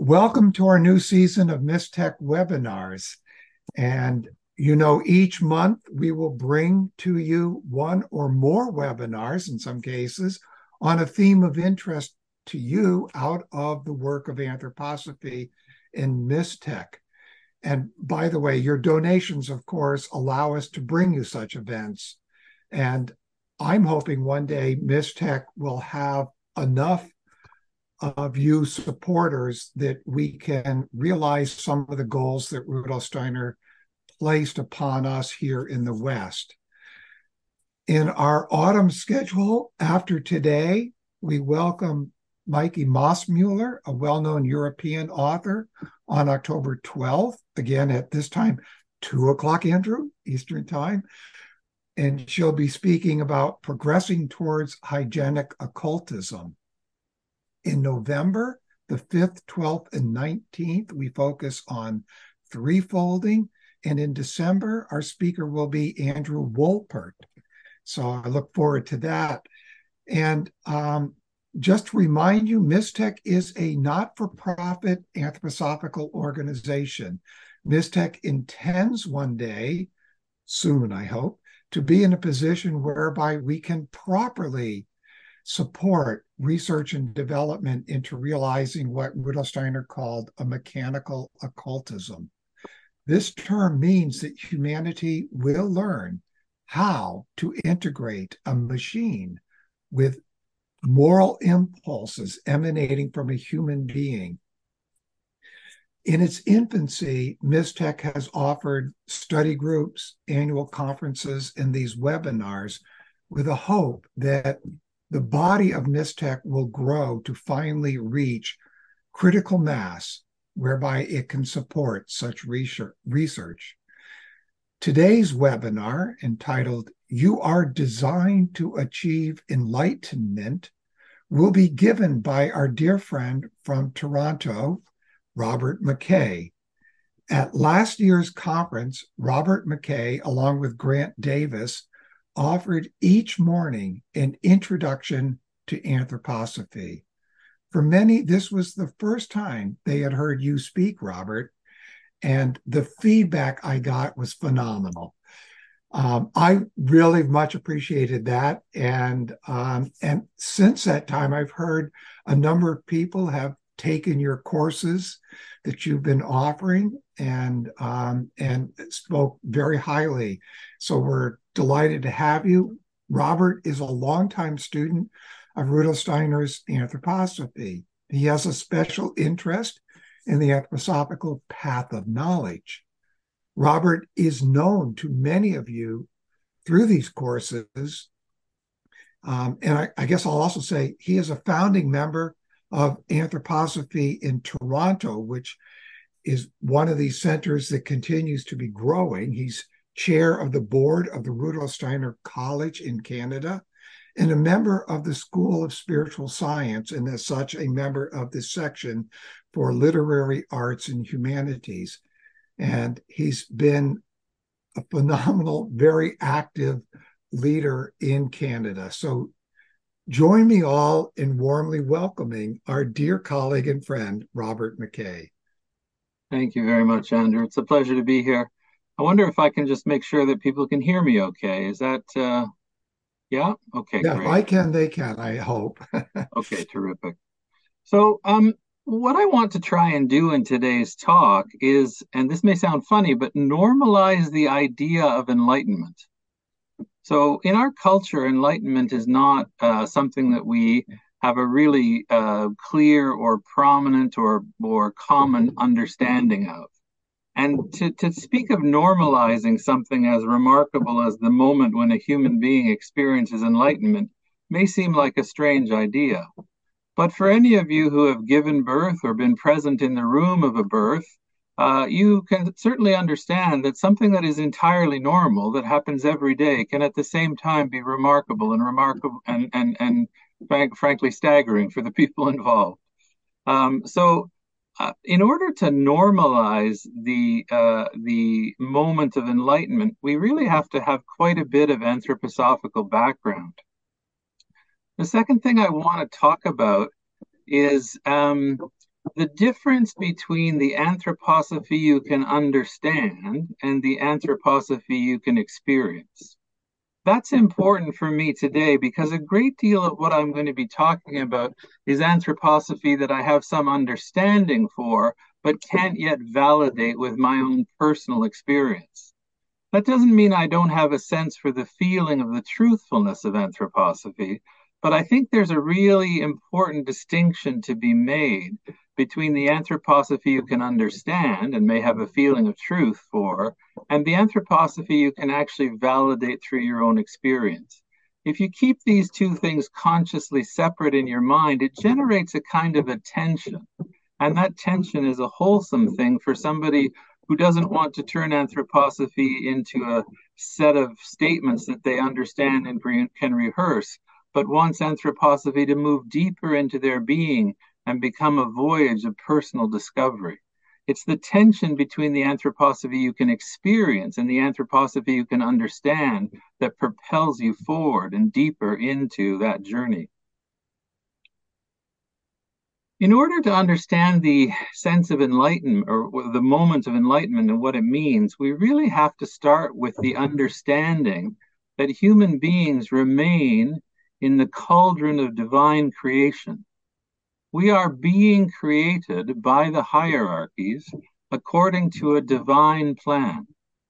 Welcome to our new season of Mistech webinars. And each month we will bring to you one or more webinars, in some cases, on a theme of interest to you out of the work of anthroposophy in Mistech. And by the way, your donations, of course, allow us to bring you such events. And I'm hoping one day Mistech will have enough of you supporters that we can realize some of the goals that Rudolf Steiner placed upon us here in the West. In our autumn schedule after today, we welcome Mikey Mossmuller, a well-known European author, on October 12th, again at this time, 2 o'clock, Andrew, Eastern Time. And she'll be speaking about progressing towards hygienic occultism. In November, the 5th, 12th, and 19th, we focus on threefolding. And in December, our speaker will be Andrew Wolpert. So I look forward to that. And just to remind you, Mistech is a not-for-profit anthroposophical organization. Mistech intends one day, soon I hope, to be in a position whereby we can properly support research and development into realizing what Rudolf Steiner called a mechanical occultism. This term means that humanity will learn how to integrate a machine with moral impulses emanating from a human being. In its infancy, Mistech has offered study groups, annual conferences, and these webinars with a hope that the body of Mistech will grow to finally reach critical mass whereby it can support such research. Today's webinar, entitled "You Are Designed to Achieve Enlightenment," will be given by our dear friend from Toronto, Robert McKay. At last year's conference, Robert McKay, along with Grant Davis, offered each morning an introduction to anthroposophy. For many, this was the first time they had heard you speak, Robert, and the feedback I got was phenomenal. I really much appreciated that, and since that time, I've heard a number of people have taken your courses that you've been offering and spoke very highly. So we're delighted to have you. Robert is a longtime student of Rudolf Steiner's anthroposophy. He has a special interest in the anthroposophical path of knowledge. Robert is known to many of you through these courses. And I guess I'll also say he is a founding member of anthroposophy in Toronto, which is one of these centers that continues to be growing. He's chair of the board of the Rudolf Steiner College in Canada and a member of the School of Spiritual Science, and as such, a member of the section for literary arts and humanities. And he's been a phenomenal, very active leader in Canada. So join me all in warmly welcoming our dear colleague and friend, Robert McKay. Thank you very much, Andrew. It's a pleasure to be here. I wonder if I can just make sure that people can hear me okay. Is that, yeah? Okay, Yeah, if great. I can, they can, I hope. Okay, terrific. So, what I want to try and do in today's talk is, and this may sound funny, but normalize the idea of enlightenment. So, in our culture, enlightenment is not something that we have a really clear or prominent or common understanding of. And to speak of normalizing something as remarkable as the moment when a human being experiences enlightenment may seem like a strange idea. But for any of you who have given birth or been present in the room of a birth, you can certainly understand that something that is entirely normal, that happens every day, can at the same time be remarkable and frankly staggering for the people involved. In order to normalize the moment of enlightenment, we really have to have quite a bit of anthroposophical background. The second thing I want to talk about is the difference between the anthroposophy you can understand and the anthroposophy you can experience. That's important for me today because a great deal of what I'm going to be talking about is anthroposophy that I have some understanding for, but can't yet validate with my own personal experience. That doesn't mean I don't have a sense for the feeling of the truthfulness of anthroposophy, but I think there's a really important distinction to be made between the anthroposophy you can understand and may have a feeling of truth for, and the anthroposophy you can actually validate through your own experience. If you keep these two things consciously separate in your mind, it generates a kind of a tension. And that tension is a wholesome thing for somebody who doesn't want to turn anthroposophy into a set of statements that they understand and can rehearse, but wants anthroposophy to move deeper into their being and become a voyage of personal discovery. It's the tension between the anthroposophy you can experience and the anthroposophy you can understand that propels you forward and deeper into that journey. In order to understand the sense of enlightenment or the moment of enlightenment and what it means, we really have to start with the understanding that human beings remain in the cauldron of divine creation. We are being created by the hierarchies according to a divine plan.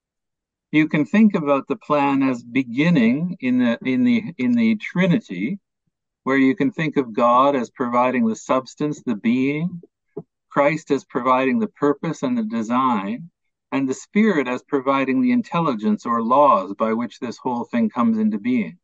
You can think about the plan as beginning in the Trinity, where you can think of God as providing the substance, the being, Christ as providing the purpose and the design, and the Spirit as providing the intelligence or laws by which this whole thing comes into being.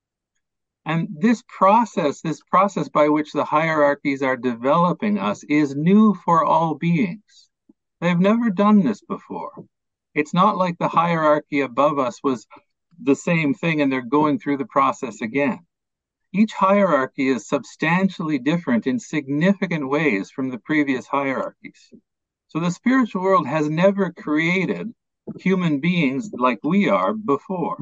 And this process by which the hierarchies are developing us is new for all beings. They've never done this before. It's not like the hierarchy above us was the same thing and they're going through the process again. Each hierarchy is substantially different in significant ways from the previous hierarchies. So the spiritual world has never created human beings like we are before.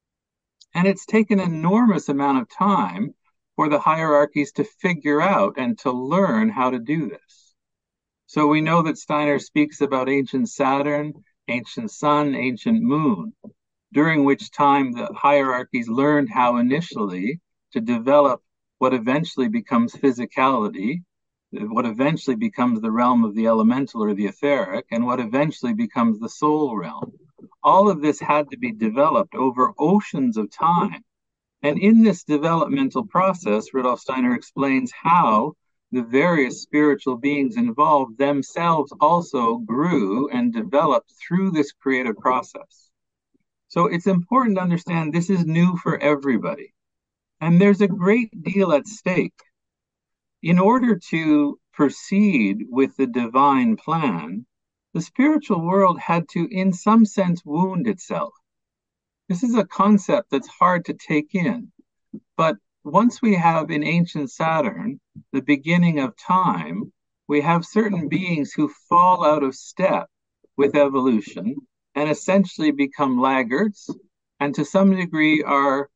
And it's taken an enormous amount of time for the hierarchies to figure out and to learn how to do this. So we know that Steiner speaks about ancient Saturn, ancient Sun, ancient Moon, during which time the hierarchies learned how initially to develop what eventually becomes physicality, what eventually becomes the realm of the elemental or the etheric, and what eventually becomes the soul realm. All of this had to be developed over oceans of time. And in this developmental process, Rudolf Steiner explains how the various spiritual beings involved themselves also grew and developed through this creative process. So it's important to understand this is new for everybody. And there's a great deal at stake. In order to proceed with the divine plan, the spiritual world had to, in some sense, wound itself. This is a concept that's hard to take in. But once we have in ancient Saturn the beginning of time, we have certain beings who fall out of step with evolution and essentially become laggards, and to some degree are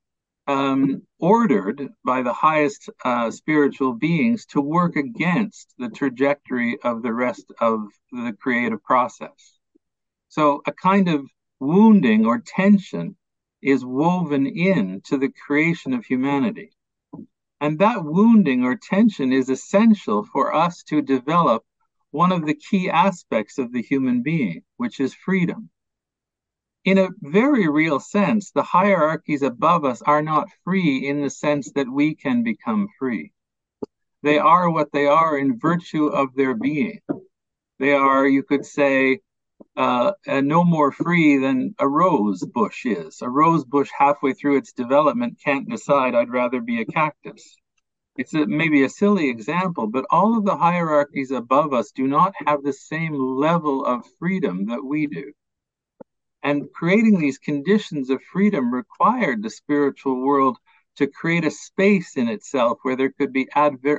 ordered by the highest spiritual beings to work against the trajectory of the rest of the creative process. So a kind of wounding or tension is woven into the creation of humanity. And that wounding or tension is essential for us to develop one of the key aspects of the human being, which is freedom. In a very real sense, the hierarchies above us are not free in the sense that we can become free. They are what they are in virtue of their being. They are, you could say, no more free than a rose bush is. A rose bush halfway through its development can't decide, I'd rather be a cactus. It's maybe a silly example, but all of the hierarchies above us do not have the same level of freedom that we do. And creating these conditions of freedom required the spiritual world to create a space in itself where there could be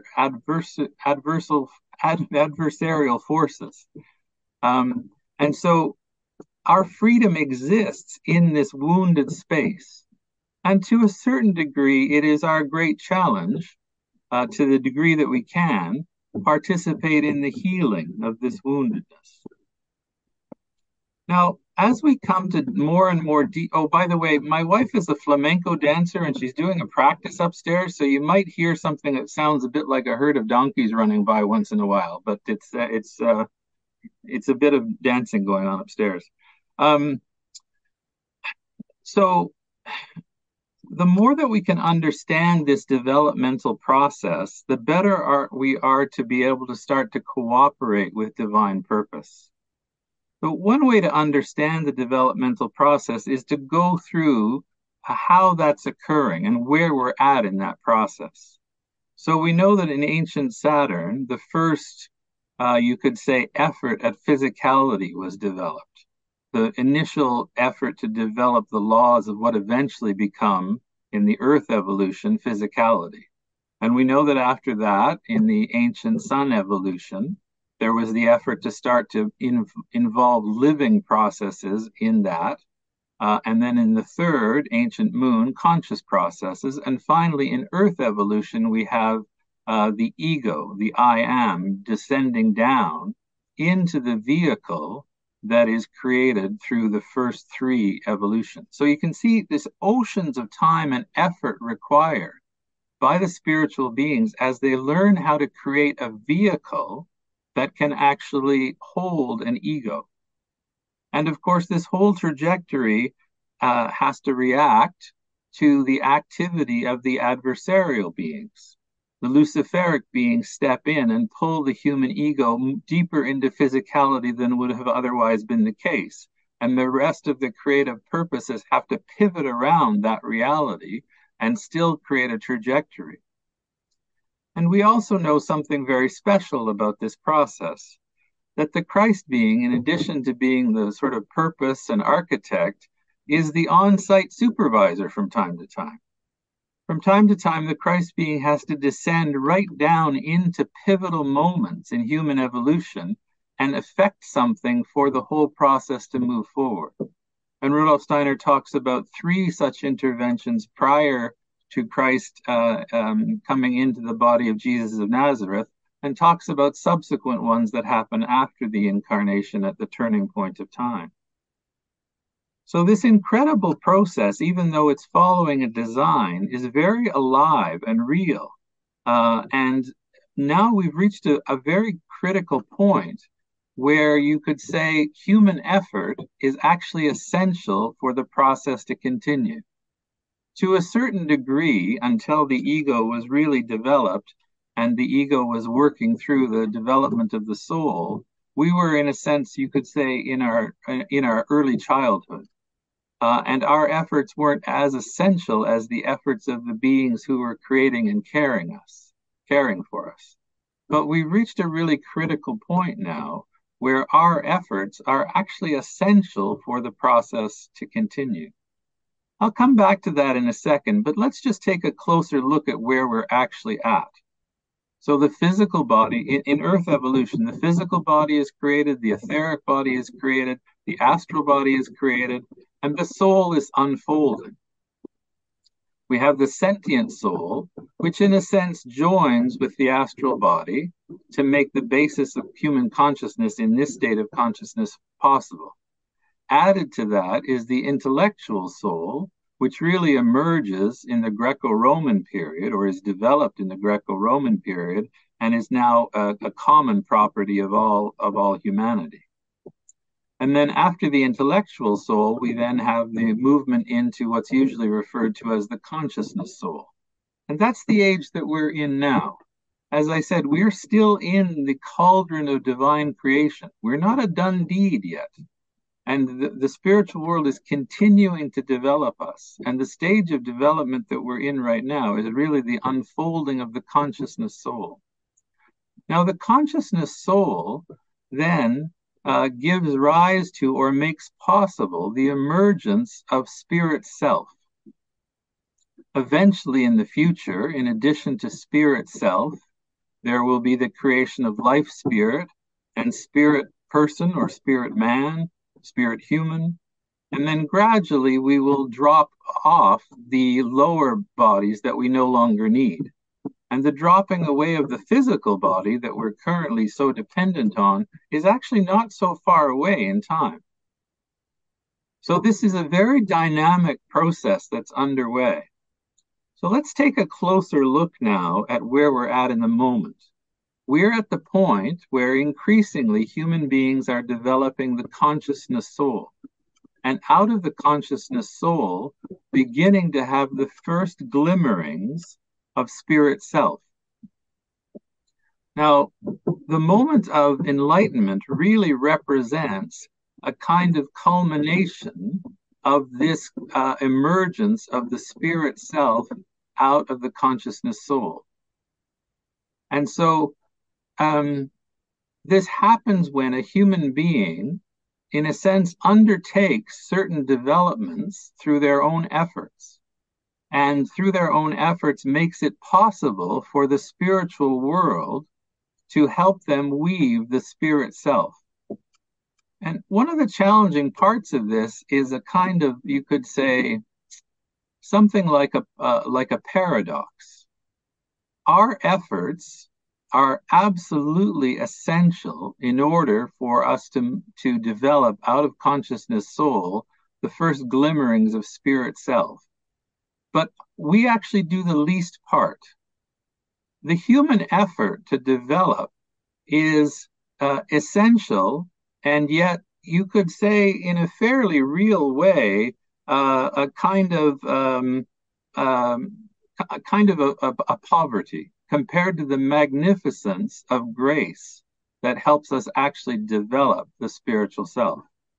adversarial forces. And so our freedom exists in this wounded space. And to a certain degree, it is our great challenge, to the degree that we can, participate in the healing of this woundedness. Now, as we come to more and more oh, by the way, my wife is a flamenco dancer and she's doing a practice upstairs, so you might hear something that sounds a bit like a herd of donkeys running by once in a while, but it's a bit of dancing going on upstairs. So the more that we can understand this developmental process, the better we are to be able to start to cooperate with divine purpose. But one way to understand the developmental process is to go through how that's occurring and where we're at in that process. So we know that in ancient Saturn, the first, you could say, effort at physicality was developed. The initial effort to develop the laws of what eventually become, in the Earth evolution, physicality. And we know that after that, in the ancient Sun evolution, there was the effort to start to involve living processes in that. And then in the third, ancient Moon, conscious processes. And finally, in Earth evolution, we have the ego, the I am, descending down into the vehicle that is created through the first three evolutions. So you can see this oceans of time and effort required by the spiritual beings as they learn how to create a vehicle that can actually hold an ego. And of course, this whole trajectory has to react to the activity of the adversarial beings. The Luciferic beings step in and pull the human ego deeper into physicality than would have otherwise been the case. And the rest of the creative purposes have to pivot around that reality and still create a trajectory. And we also know something very special about this process, that the Christ being, in addition to being the sort of purpose and architect, is the on-site supervisor from time to time. From time to time, the Christ being has to descend right down into pivotal moments in human evolution and affect something for the whole process to move forward. And Rudolf Steiner talks about three such interventions prior to Christ coming into the body of Jesus of Nazareth, and talks about subsequent ones that happen after the incarnation at the turning point of time. So this incredible process, even though it's following a design, is very alive and real. And now we've reached a very critical point where you could say human effort is actually essential for the process to continue. To a certain degree, until the ego was really developed and the ego was working through the development of the soul, we were, in a sense, you could say, in our early childhood. And our efforts weren't as essential as the efforts of the beings who were creating and caring for us. But we've reached a really critical point now where our efforts are actually essential for the process to continue. I'll come back to that in a second, but let's just take a closer look at where we're actually at. So the physical body, in Earth evolution, the physical body is created, the etheric body is created, the astral body is created, and the soul is unfolding. We have the sentient soul, which in a sense joins with the astral body to make the basis of human consciousness in this state of consciousness possible. Added to that is the intellectual soul, which really emerges in the Greco-Roman period, or is developed in the Greco-Roman period, and is now a common property of all humanity. And then after the intellectual soul, we then have the movement into what's usually referred to as the consciousness soul. And that's the age that we're in now. As I said, we're still in the cauldron of divine creation. We're not a done deed yet. And the spiritual world is continuing to develop us. And the stage of development that we're in right now is really the unfolding of the consciousness soul. Now, the consciousness soul then gives rise to or makes possible the emergence of spirit self. Eventually, in the future, in addition to spirit self, there will be the creation of life spirit and spirit person or spirit man, spirit human, and then gradually we will drop off the lower bodies that we no longer need. And the dropping away of the physical body that we're currently so dependent on is actually not so far away in time. So this is a very dynamic process that's underway. So let's take a closer look now at where we're at in the moment. We're at the point where increasingly human beings are developing the consciousness soul. And out of the consciousness soul, beginning to have the first glimmerings of spirit self. Now, the moment of enlightenment really represents a kind of culmination of this emergence of the spirit self out of the consciousness soul. And so this happens when a human being, in a sense, undertakes certain developments through their own efforts. And through their own efforts makes it possible for the spiritual world to help them weave the spirit self. And one of the challenging parts of this is a kind of, you could say, something like a paradox. Our efforts are absolutely essential in order for us to develop out of consciousness soul the first glimmerings of spirit self. But we actually do the least part. The human effort to develop is essential, and yet you could say in a fairly real way, a kind of a poverty compared to the magnificence of grace that helps us actually develop the spiritual self.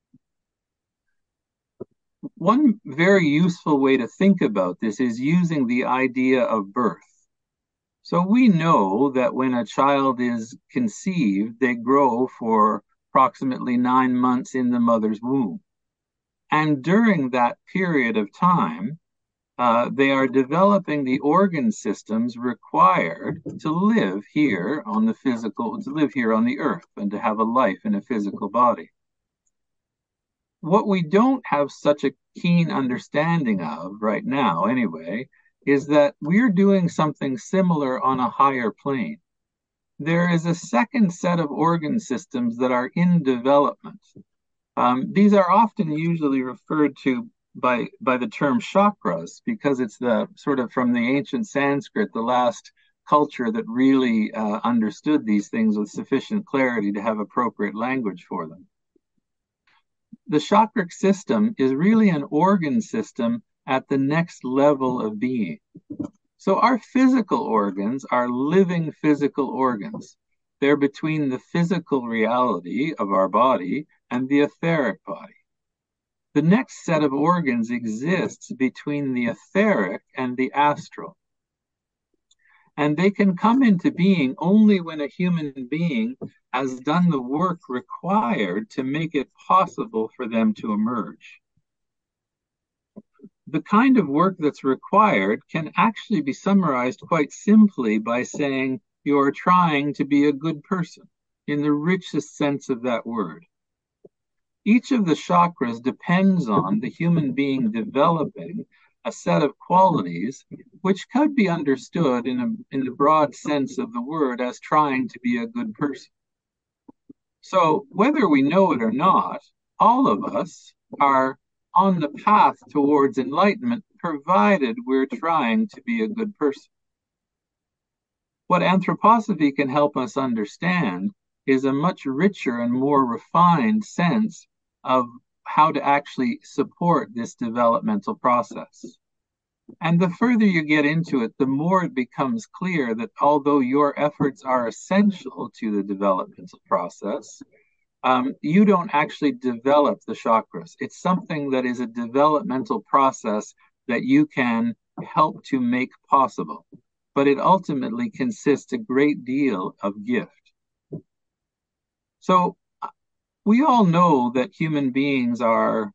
One very useful way to think about this is using the idea of birth. So we know that when a child is conceived, they grow for approximately 9 months in the mother's womb. And during that period of time, they are developing the organ systems required to live here on the earth and to have a life in a physical body. What we don't have such a keen understanding of right now, anyway, is that we're doing something similar on a higher plane. There is a second set of organ systems that are in development. These are often usually referred to by the term chakras because it's the sort of from the ancient Sanskrit, the last culture that really understood these things with sufficient clarity to have appropriate language for them. The chakric system is really an organ system at the next level of being. So our physical organs are living physical organs. They're between the physical reality of our body and the etheric body. The next set of organs exists between the etheric and the astral. And they can come into being only when a human being has done the work required to make it possible for them to emerge. The kind of work that's required can actually be summarized quite simply by saying you're trying to be a good person in the richest sense of that word. Each of the chakras depends on the human being developing a set of qualities which could be understood in the broad sense of the word as trying to be a good person. So whether we know it or not, all of us are on the path towards enlightenment, provided we're trying to be a good person. What anthroposophy can help us understand is a much richer and more refined sense of how to actually support this developmental process. And the further you get into it, the more it becomes clear that although your efforts are essential to the developmental process, you don't actually develop the chakras. It's something that is a developmental process that you can help to make possible. But it ultimately consists a great deal of gift. So we all know that human beings are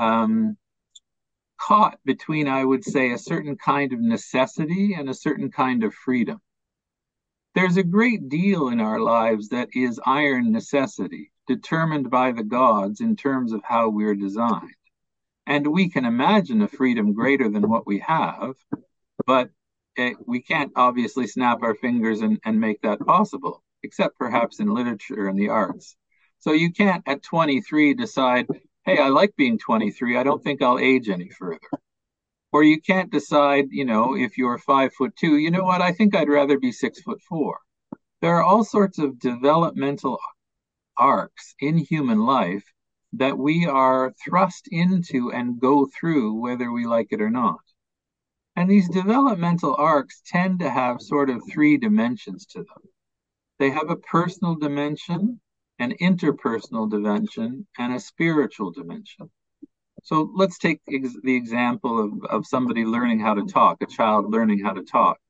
caught between, I would say, a certain kind of necessity and a certain kind of freedom. There's a great deal in our lives that is iron necessity, determined by the gods in terms of how we're designed. And we can imagine a freedom greater than what we have, but We can't obviously snap our fingers and make that possible, except perhaps in literature and the arts. So you can't at 23 decide, hey, I like being 23. I don't think I'll age any further. Or you can't decide, if you're 5'2", you know what, I think I'd rather be 6'4". There are all sorts of developmental arcs in human life that we are thrust into and go through whether we like it or not. And these developmental arcs tend to have sort of three dimensions to them. They have a personal dimension, an interpersonal dimension, and a spiritual dimension. So let's take the example of somebody learning how to talk, a child learning how to talk.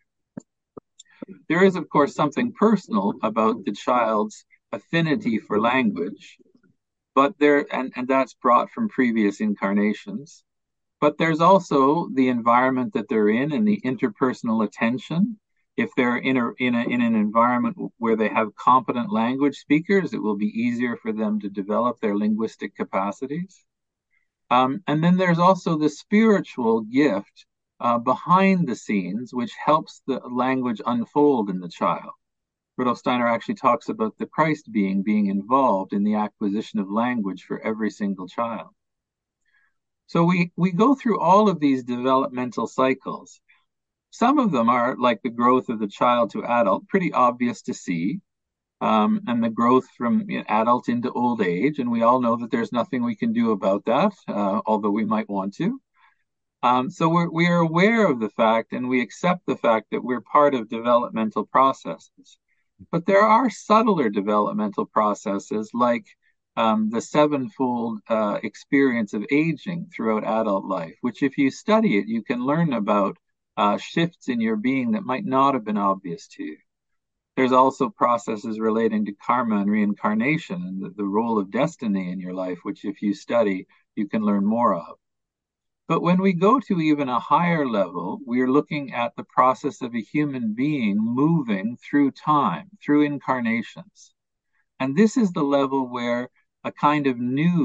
There is, of course, something personal about the child's affinity for language, but and that's brought from previous incarnations. But there's also the environment that they're in and the interpersonal attention. If they're in an environment where they have competent language speakers, it will be easier for them to develop their linguistic capacities. And then there's also the spiritual gift behind the scenes, which helps the language unfold in the child. Rudolf Steiner actually talks about the Christ being involved in the acquisition of language for every single child. So we go through all of these developmental cycles. Some of them are like the growth of the child to adult, pretty obvious to see, and the growth from adult into old age. And we all know that there's nothing we can do about that, although we might want to. So we are aware of the fact and we accept the fact that we're part of developmental processes. But there are subtler developmental processes like the sevenfold experience of aging throughout adult life, which if you study it, you can learn about shifts in your being that might not have been obvious to you. There's also processes relating to karma and reincarnation and the role of destiny in your life, which if you study, you can learn more of. But when we go to even a higher level, we're looking at the process of a human being moving through time, through incarnations. And this is the level where a kind of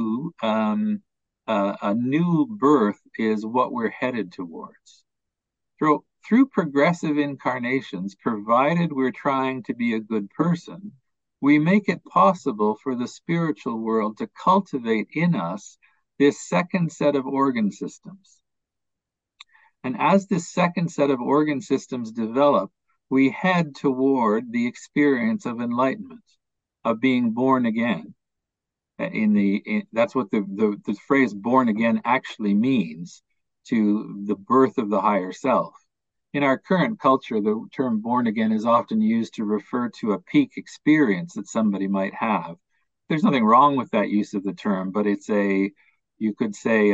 a new birth is what we're headed towards. Through progressive incarnations, provided we're trying to be a good person, we make it possible for the spiritual world to cultivate in us this second set of organ systems. And as this second set of organ systems develop, we head toward the experience of enlightenment, of being born again. That's what the phrase born again actually means, to the birth of the higher self. In our current culture, the term born again is often used to refer to a peak experience that somebody might have. There's nothing wrong with that use of the term, but you could say,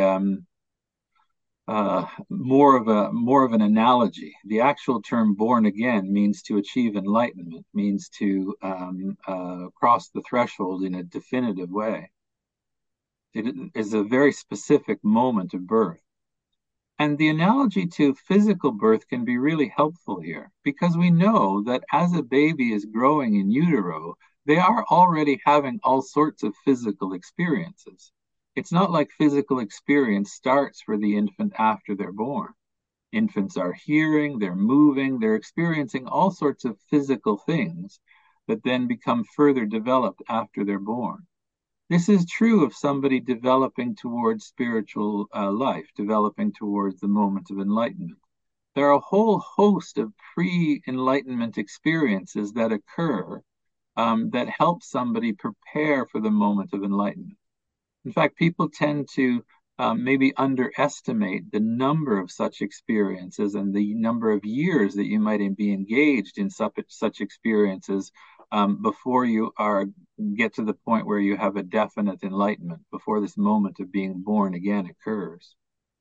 more of an analogy. The actual term born again means to achieve enlightenment, means to cross the threshold in a definitive way. It is a very specific moment of birth. And the analogy to physical birth can be really helpful here, because we know that as a baby is growing in utero, they are already having all sorts of physical experiences. It's not like physical experience starts for the infant after they're born. Infants are hearing, they're moving, they're experiencing all sorts of physical things that then become further developed after they're born. This is true of somebody developing towards spiritual life, developing towards the moment of enlightenment. There are a whole host of pre-enlightenment experiences that occur that help somebody prepare for the moment of enlightenment. In fact, people tend to maybe underestimate the number of such experiences and the number of years that you might be engaged in such experiences before you get to the point where you have a definite enlightenment, before this moment of being born again occurs.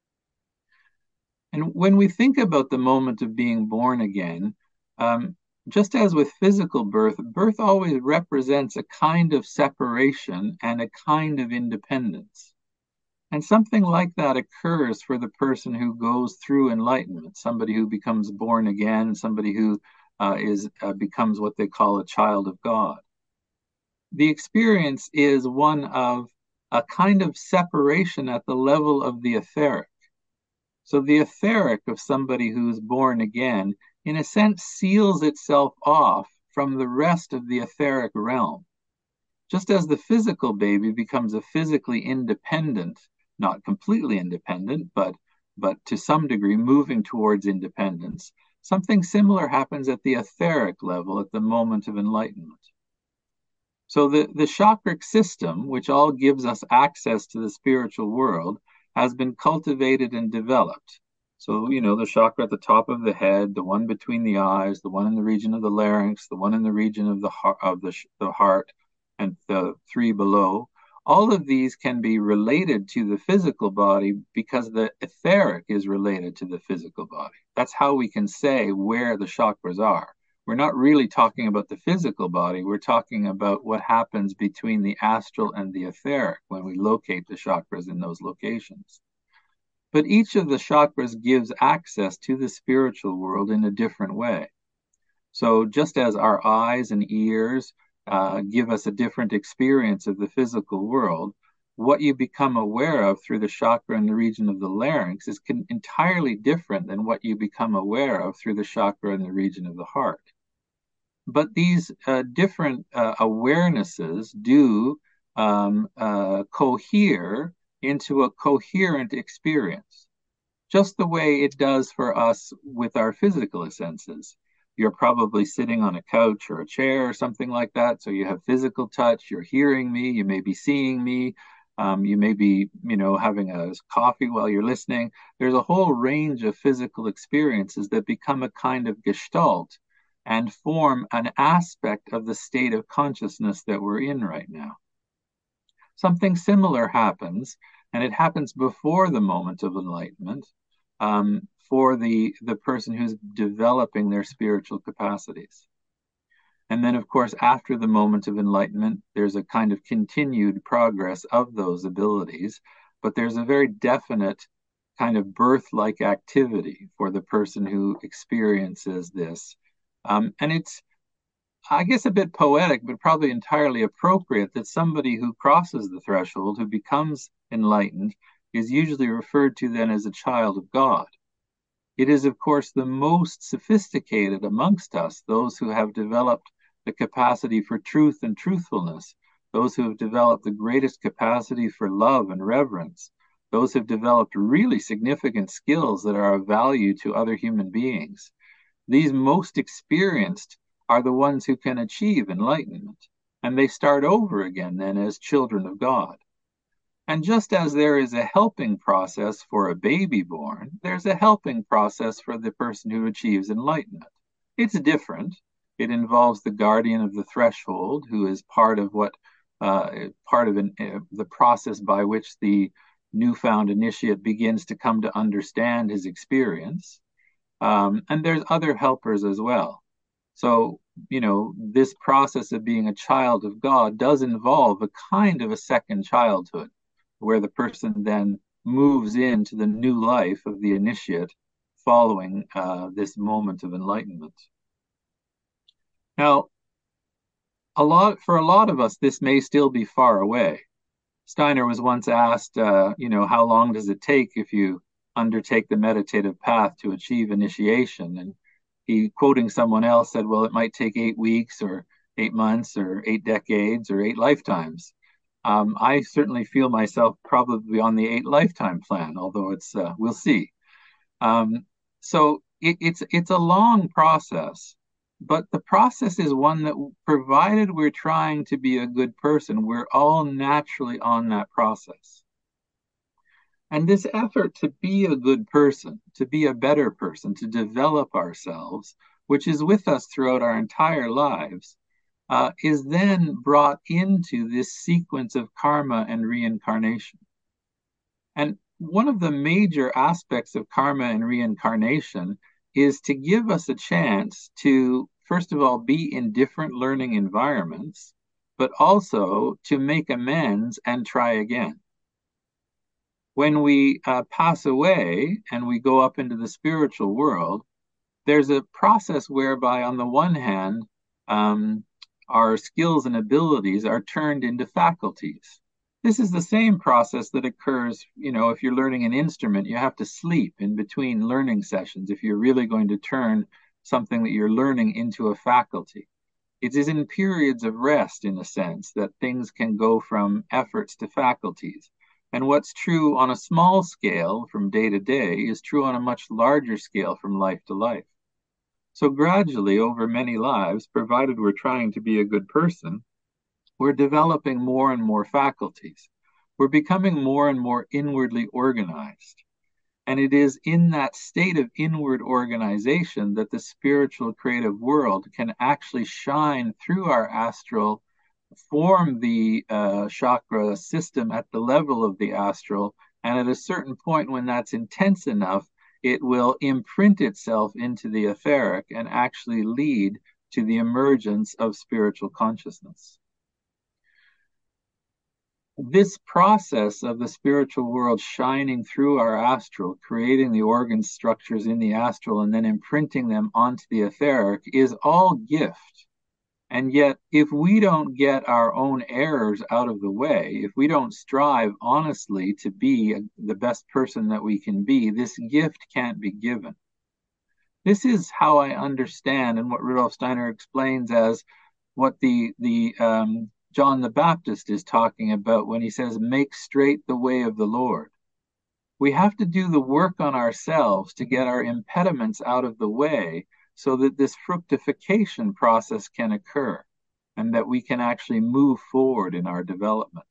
And when we think about the moment of being born again, just as with physical birth, birth always represents a kind of separation and a kind of independence. And something like that occurs for the person who goes through enlightenment, somebody who becomes born again, somebody who becomes what they call a child of God. The experience is one of a kind of separation at the level of the etheric. So the etheric of somebody who's born again, in a sense, seals itself off from the rest of the etheric realm. Just as the physical baby becomes a physically independent, not completely independent, but to some degree moving towards independence, something similar happens at the etheric level at the moment of enlightenment. So the chakratic system, which all gives us access to the spiritual world, has been cultivated and developed. So, the chakra at the top of the head, the one between the eyes, the one in the region of the larynx, the one in the region of the heart, and the three below, all of these can be related to the physical body because the etheric is related to the physical body. That's how we can say where the chakras are. We're not really talking about the physical body. We're talking about what happens between the astral and the etheric when we locate the chakras in those locations. But each of the chakras gives access to the spiritual world in a different way. So just as our eyes and ears give us a different experience of the physical world, what you become aware of through the chakra in the region of the larynx is entirely different than what you become aware of through the chakra in the region of the heart. But these different awarenesses do cohere into a coherent experience, just the way it does for us with our physical senses. You're probably sitting on a couch or a chair or something like that, so you have physical touch, you're hearing me, you may be seeing me, you may be, having a coffee while you're listening. There's a whole range of physical experiences that become a kind of gestalt and form an aspect of the state of consciousness that we're in right now. Something similar happens, and it happens before the moment of enlightenment, for the person who's developing their spiritual capacities. And then, of course, after the moment of enlightenment, there's a kind of continued progress of those abilities, but there's a very definite kind of birth-like activity for the person who experiences this. And it's, I guess, a bit poetic, but probably entirely appropriate that somebody who crosses the threshold, who becomes enlightened, is usually referred to then as a child of God. It is, of course, the most sophisticated amongst us, those who have developed the capacity for truth and truthfulness, those who have developed the greatest capacity for love and reverence, those who have developed really significant skills that are of value to other human beings. These most experienced are the ones who can achieve enlightenment, and they start over again then as children of God. And just as there is a helping process for a baby born, there's a helping process for the person who achieves enlightenment. It's different. It involves the guardian of the threshold, who is part of the process by which the newfound initiate begins to come to understand his experience. And there's other helpers as well. So, this process of being a child of God does involve a kind of a second childhood, where the person then moves into the new life of the initiate following this moment of enlightenment. Now, for a lot of us, this may still be far away. Steiner was once asked, how long does it take if you undertake the meditative path to achieve initiation? And he, quoting someone else, said, well, it might take 8 weeks or 8 months or 8 decades or 8 lifetimes. I certainly feel myself probably on the 8 lifetime plan, although we'll see. So it's a long process, but the process is one that, provided we're trying to be a good person, we're all naturally on that process. And this effort to be a good person, to be a better person, to develop ourselves, which is with us throughout our entire lives, is then brought into this sequence of karma and reincarnation. And one of the major aspects of karma and reincarnation is to give us a chance to, first of all, be in different learning environments, but also to make amends and try again. When we pass away and we go up into the spiritual world, there's a process whereby, on the one hand, our skills and abilities are turned into faculties. This is the same process that occurs, if you're learning an instrument, you have to sleep in between learning sessions if you're really going to turn something that you're learning into a faculty. It is in periods of rest, in a sense, that things can go from efforts to faculties. And what's true on a small scale from day to day is true on a much larger scale from life to life. So, gradually, over many lives, provided we're trying to be a good person, we're developing more and more faculties. We're becoming more and more inwardly organized. And it is in that state of inward organization that the spiritual creative world can actually shine through our astral, form the chakra system at the level of the astral. And at a certain point, when that's intense enough, it will imprint itself into the etheric and actually lead to the emergence of spiritual consciousness. This process of the spiritual world shining through our astral, creating the organ structures in the astral and then imprinting them onto the etheric is all gift. And yet, if we don't get our own errors out of the way, if we don't strive honestly to be the best person that we can be, this gift can't be given. This is how I understand and what Rudolf Steiner explains as what the John the Baptist is talking about when he says, make straight the way of the Lord. We have to do the work on ourselves to get our impediments out of the way so that this fructification process can occur and that we can actually move forward in our development.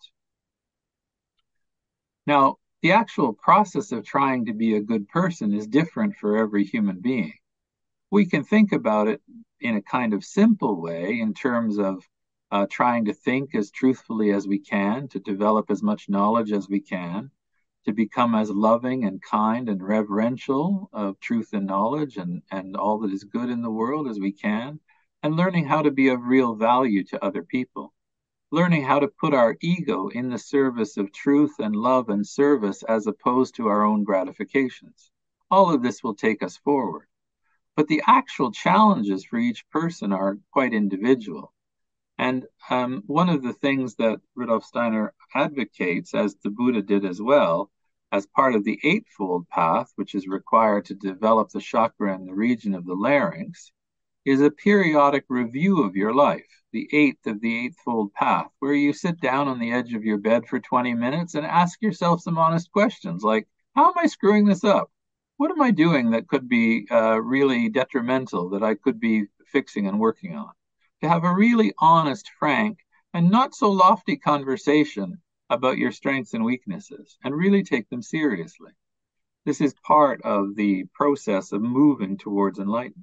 Now, the actual process of trying to be a good person is different for every human being. We can think about it in a kind of simple way in terms of trying to think as truthfully as we can, to develop as much knowledge as we can, to become as loving and kind and reverential of truth and knowledge and all that is good in the world as we can, and learning how to be of real value to other people, learning how to put our ego in the service of truth and love and service as opposed to our own gratifications. All of this will take us forward. But the actual challenges for each person are quite individual. And one of the things that Rudolf Steiner advocates, as the Buddha did as well, as part of the Eightfold Path, which is required to develop the chakra in the region of the larynx, is a periodic review of your life, the eighth of the Eightfold Path, where you sit down on the edge of your bed for 20 minutes and ask yourself some honest questions like, how am I screwing this up? What am I doing that could be really detrimental, that I could be fixing and working on? To have a really honest, frank, and not so lofty conversation about your strengths and weaknesses and really take them seriously. This is part of the process of moving towards enlightenment.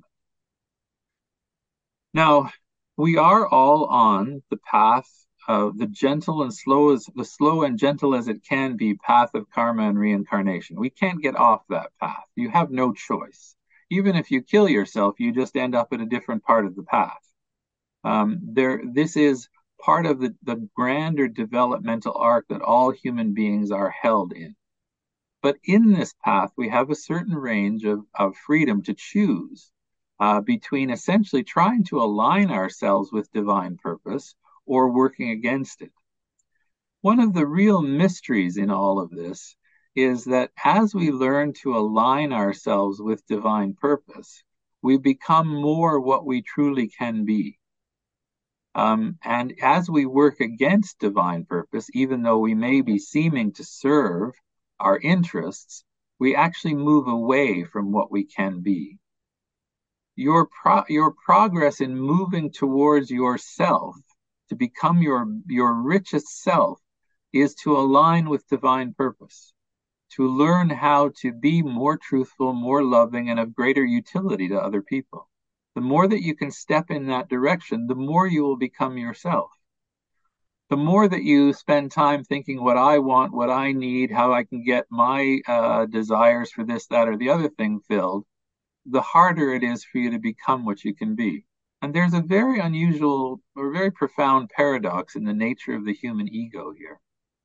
Now, we are all on the path of the slow and gentle as it can be path of karma and reincarnation. We can't get off that path. You have no choice. Even if you kill yourself, you just end up at a different part of the path. This is part of the grander developmental arc that all human beings are held in. But in this path, we have a certain range of freedom to choose between essentially trying to align ourselves with divine purpose or working against it. One of the real mysteries in all of this is that as we learn to align ourselves with divine purpose, we become more what we truly can be. And as we work against divine purpose, even though we may be seeming to serve our interests, we actually move away from what we can be. Your progress in moving towards yourself, to become your richest self, is to align with divine purpose, to learn how to be more truthful, more loving, and of greater utility to other people. The more that you can step in that direction, the more you will become yourself. The more that you spend time thinking what I want, what I need, how I can get my desires for this, that, or the other thing filled, the harder it is for you to become what you can be. And there's a very unusual or very profound paradox in the nature of the human ego here.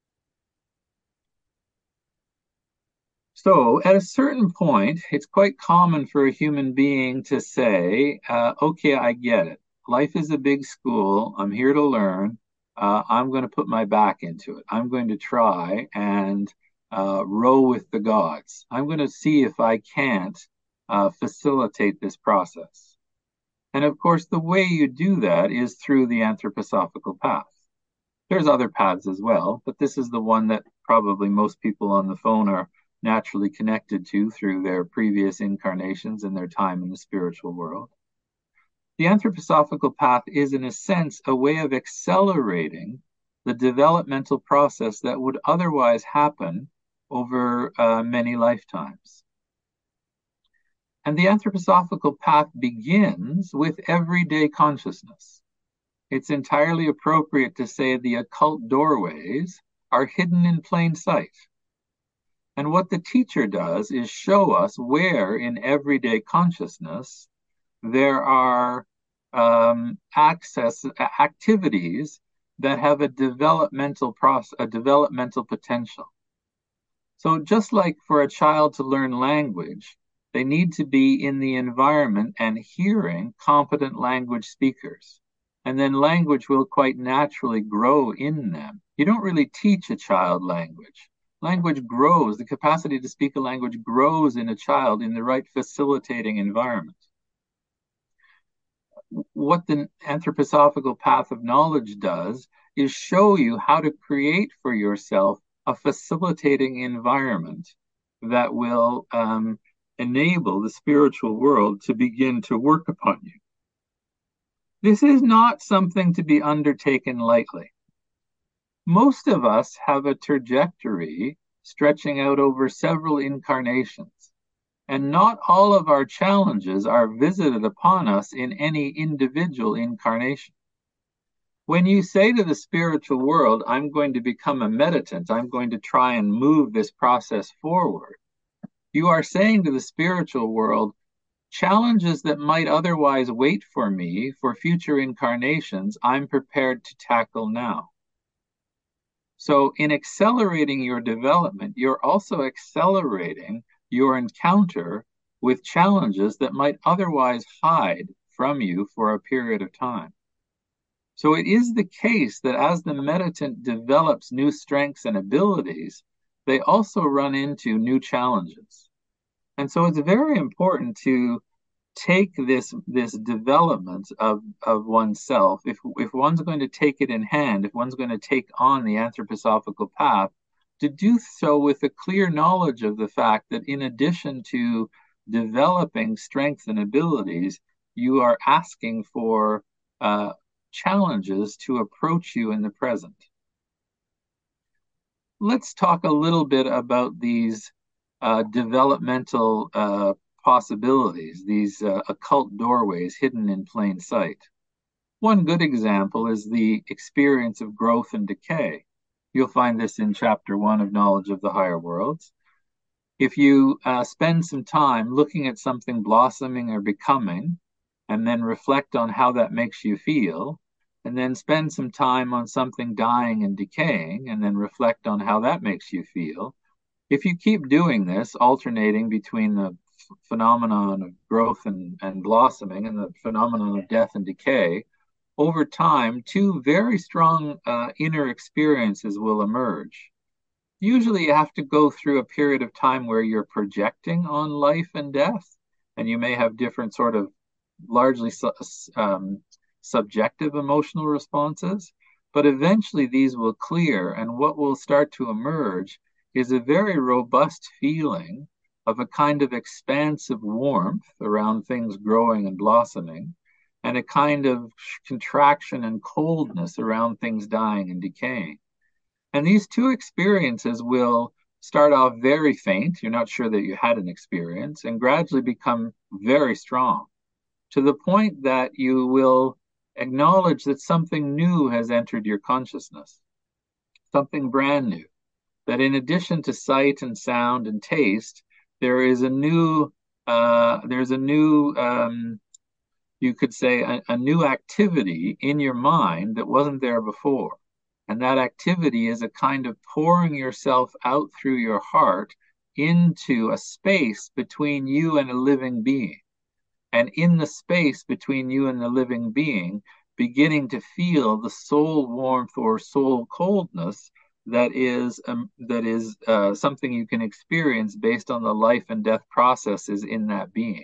So at a certain point, it's quite common for a human being to say, okay, I get it. Life is a big school. I'm here to learn. I'm going to put my back into it. I'm going to try and row with the gods. I'm going to see if I can't facilitate this process. And of course, the way you do that is through the anthroposophical path. There's other paths as well, but this is the one that probably most people on the phone are naturally connected to through their previous incarnations and their time in the spiritual world. The anthroposophical path is, in a sense, a way of accelerating the developmental process that would otherwise happen over many lifetimes. And the anthroposophical path begins with everyday consciousness. It's entirely appropriate to say the occult doorways are hidden in plain sight. And what the teacher does is show us where in everyday consciousness there are activities that have a developmental potential. So just like for a child to learn language, they need to be in the environment and hearing competent language speakers. And then language will quite naturally grow in them. You don't really teach a child language. Language grows, the capacity to speak a language grows in a child in the right facilitating environment. What the anthroposophical path of knowledge does is show you how to create for yourself a facilitating environment that will enable the spiritual world to begin to work upon you. This is not something to be undertaken lightly. Most of us have a trajectory stretching out over several incarnations, and not all of our challenges are visited upon us in any individual incarnation. When you say to the spiritual world, I'm going to become a meditant, I'm going to try and move this process forward, you are saying to the spiritual world, challenges that might otherwise wait for me for future incarnations, I'm prepared to tackle now. So in accelerating your development, you're also accelerating your encounter with challenges that might otherwise hide from you for a period of time. So it is the case that as the meditant develops new strengths and abilities, they also run into new challenges. And so it's very important to take this development of oneself, if one's going to take it in hand, if one's going to take on the anthroposophical path, to do so with a clear knowledge of the fact that in addition to developing strengths and abilities, you are asking for challenges to approach you in the present. Let's talk a little bit about these developmental possibilities, these occult doorways hidden in plain sight. One good example is the experience of growth and decay. You'll find this in chapter 1 of Knowledge of the Higher Worlds. If you spend some time looking at something blossoming or becoming, and then reflect on how that makes you feel, and then spend some time on something dying and decaying, and then reflect on how that makes you feel, if you keep doing this, alternating between the phenomenon of growth and blossoming and the phenomenon of death and decay, over time, two very strong inner experiences will emerge. Usually you have to go through a period of time where you're projecting on life and death, and you may have different sort of largely subjective emotional responses, but eventually these will clear, and what will start to emerge is a very robust feeling of a kind of expansive warmth around things growing and blossoming, and a kind of contraction and coldness around things dying and decaying. And these two experiences will start off very faint. You're not sure that you had an experience, and gradually become very strong to the point that you will acknowledge that something new has entered your consciousness, something brand new. That in addition to sight and sound and taste, there is a new, you could say, a new activity in your mind that wasn't there before. And that activity is a kind of pouring yourself out through your heart into a space between you and a living being. And in the space between you and the living being beginning to feel the soul warmth or soul coldness that is something you can experience based on the life and death processes in that being.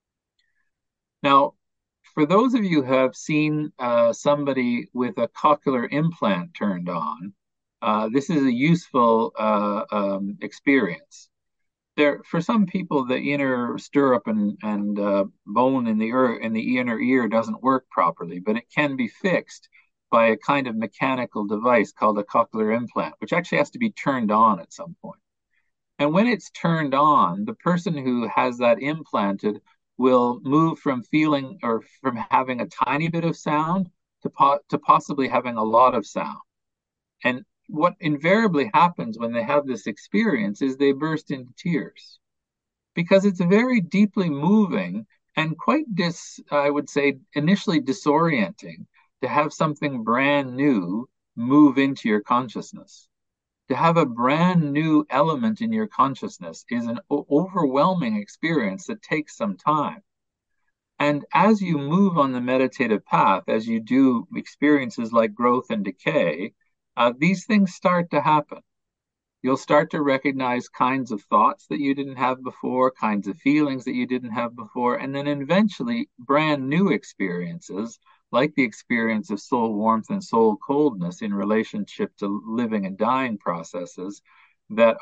Now, for those of you who have seen somebody with a cochlear implant turned on, this is a useful experience. For some people, the inner stirrup and bone in the inner ear doesn't work properly, but it can be fixed by a kind of mechanical device called a cochlear implant, which actually has to be turned on at some point. And when it's turned on, the person who has that implanted will move from feeling or from having a tiny bit of sound to possibly having a lot of sound. And what invariably happens when they have this experience is they burst into tears because it's very deeply moving and quite I would say, initially disorienting to have something brand new move into your consciousness. To have a brand new element in your consciousness is an overwhelming experience that takes some time. And as you move on the meditative path, as you do experiences like growth and decay, these things start to happen. You'll start to recognize kinds of thoughts that you didn't have before, kinds of feelings that you didn't have before, and then eventually brand new experiences, like the experience of soul warmth and soul coldness in relationship to living and dying processes that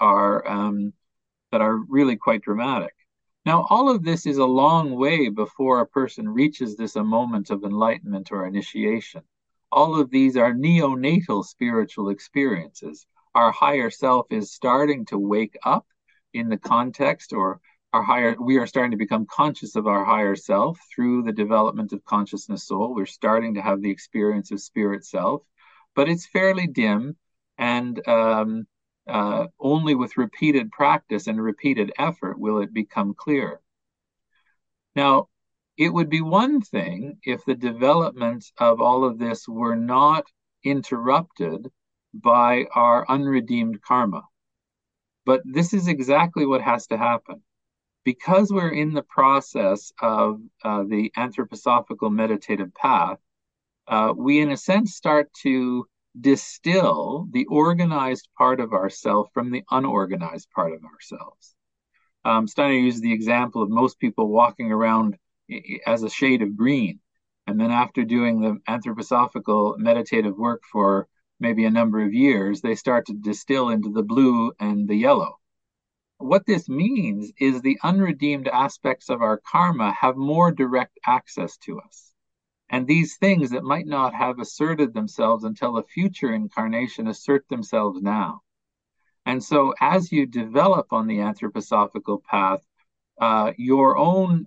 are really quite dramatic. Now, all of this is a long way before a person reaches this a moment of enlightenment or initiation. All of these are neonatal spiritual experiences. Our higher self is starting to wake up in the context, or we are starting to become conscious of our higher self through the development of consciousness soul. We're starting to have the experience of spirit self, but it's fairly dim, and only with repeated practice and repeated effort will it become clear. Now, it would be one thing if the development of all of this were not interrupted by our unredeemed karma. But this is exactly what has to happen. Because we're in the process of the anthroposophical meditative path, we in a sense start to distill the organized part of ourself from the unorganized part of ourselves. Steiner used the example of most people walking around as a shade of green. And then after doing the anthroposophical meditative work for maybe a number of years, they start to distill into the blue and the yellow. What this means is the unredeemed aspects of our karma have more direct access to us. And these things that might not have asserted themselves until a future incarnation assert themselves now. And so as you develop on the anthroposophical path, your own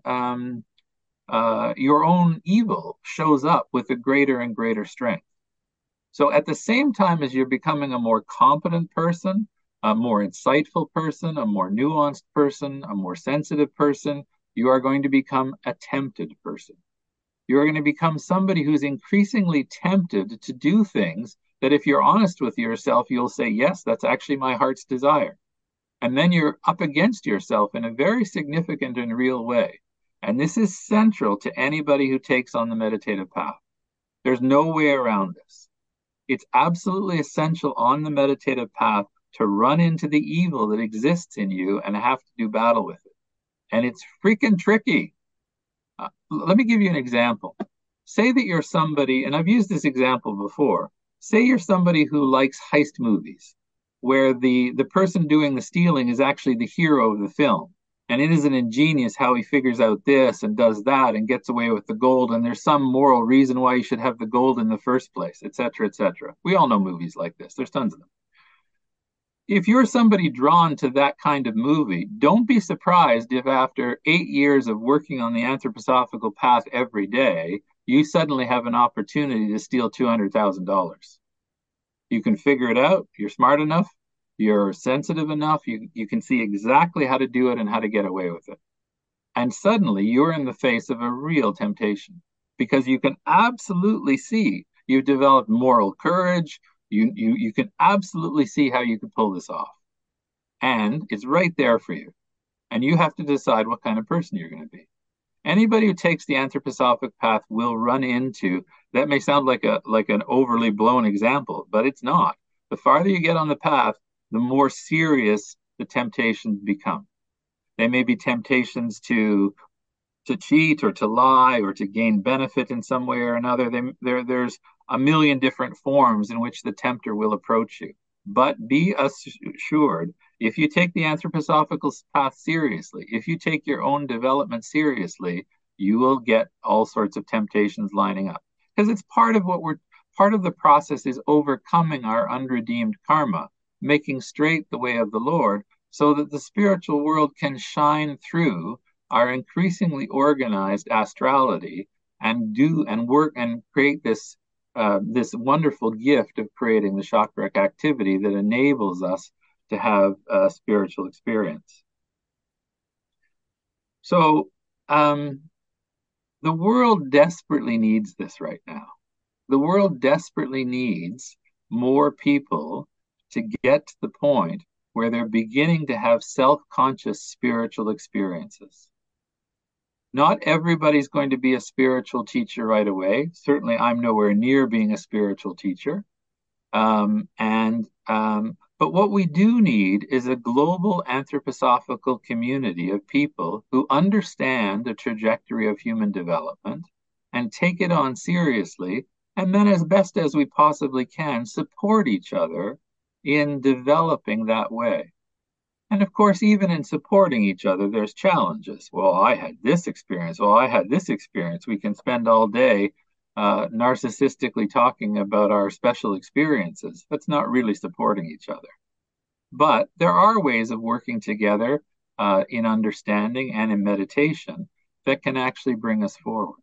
evil shows up with a greater and greater strength. So at the same time as you're becoming a more competent person, a more insightful person, a more nuanced person, a more sensitive person, you are going to become a tempted person. You're going to become somebody who's increasingly tempted to do things that if you're honest with yourself, you'll say, yes, that's actually my heart's desire. And then you're up against yourself in a very significant and real way. And this is central to anybody who takes on the meditative path. There's no way around this. It's absolutely essential on the meditative path to run into the evil that exists in you and have to do battle with it. And it's freaking tricky. Let me give you an example. Say that you're somebody, and I've used this example before. Say you're somebody who likes heist movies, where the person doing the stealing is actually the hero of the film. And it isn't ingenious how he figures out this and does that and gets away with the gold, and there's some moral reason why you should have the gold in the first place, et cetera, et cetera. We all know movies like this. There's tons of them. If you're somebody drawn to that kind of movie, don't be surprised if after 8 years of working on the anthroposophical path every day, you suddenly have an opportunity to steal $200,000. You can figure it out. You're smart enough. You're sensitive enough. You can see exactly how to do it and how to get away with it. And suddenly you're in the face of a real temptation because you can absolutely see you've developed moral courage. You can absolutely see how you could pull this off. And it's right there for you. And you have to decide what kind of person you're going to be. Anybody who takes the anthroposophic path will run into, that may sound like an overly blown example, but it's not. The farther you get on the path, the more serious the temptations become. They may be temptations to cheat or to lie or to gain benefit in some way or another. There's a million different forms in which the tempter will approach you. But be assured, if you take the anthroposophical path seriously, if you take your own development seriously, you will get all sorts of temptations lining up. Because it's part of the process is overcoming our unredeemed karma, making straight the way of the Lord, so that the spiritual world can shine through our increasingly organized astrality and do and work and create this wonderful gift of creating the chakric activity that enables us to have a spiritual experience. So the world desperately needs this right now. The world desperately needs more people to get to the point where they're beginning to have self-conscious spiritual experiences. Not everybody's going to be a spiritual teacher right away. Certainly, I'm nowhere near being a spiritual teacher. But what we do need is a global anthroposophical community of people who understand the trajectory of human development and take it on seriously, and then, as best as we possibly can, support each other in developing that way. And of course, even in supporting each other, there's challenges. Well, I had this experience. Well, I had this experience. We can spend all day narcissistically talking about our special experiences. That's not really supporting each other. But there are ways of working together in understanding and in meditation that can actually bring us forward.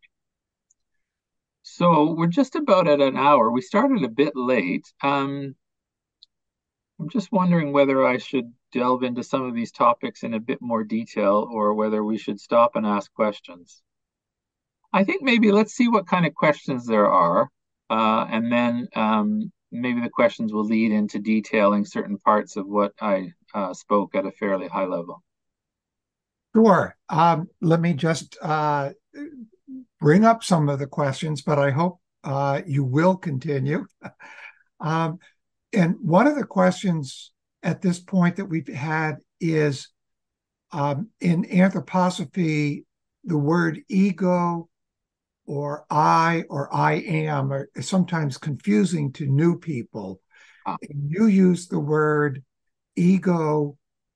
So we're just about at an hour. We started a bit late. I'm just wondering whether I should delve into some of these topics in a bit more detail or whether we should stop and ask questions. I think maybe let's see what kind of questions there are, and then maybe the questions will lead into detailing certain parts of what I spoke at a fairly high level. Sure. Let me just bring up some of the questions, but I hope you will continue. And one of the questions at this point that we've had is in anthroposophy, the word ego or I am are sometimes confusing to new people. And you use the word ego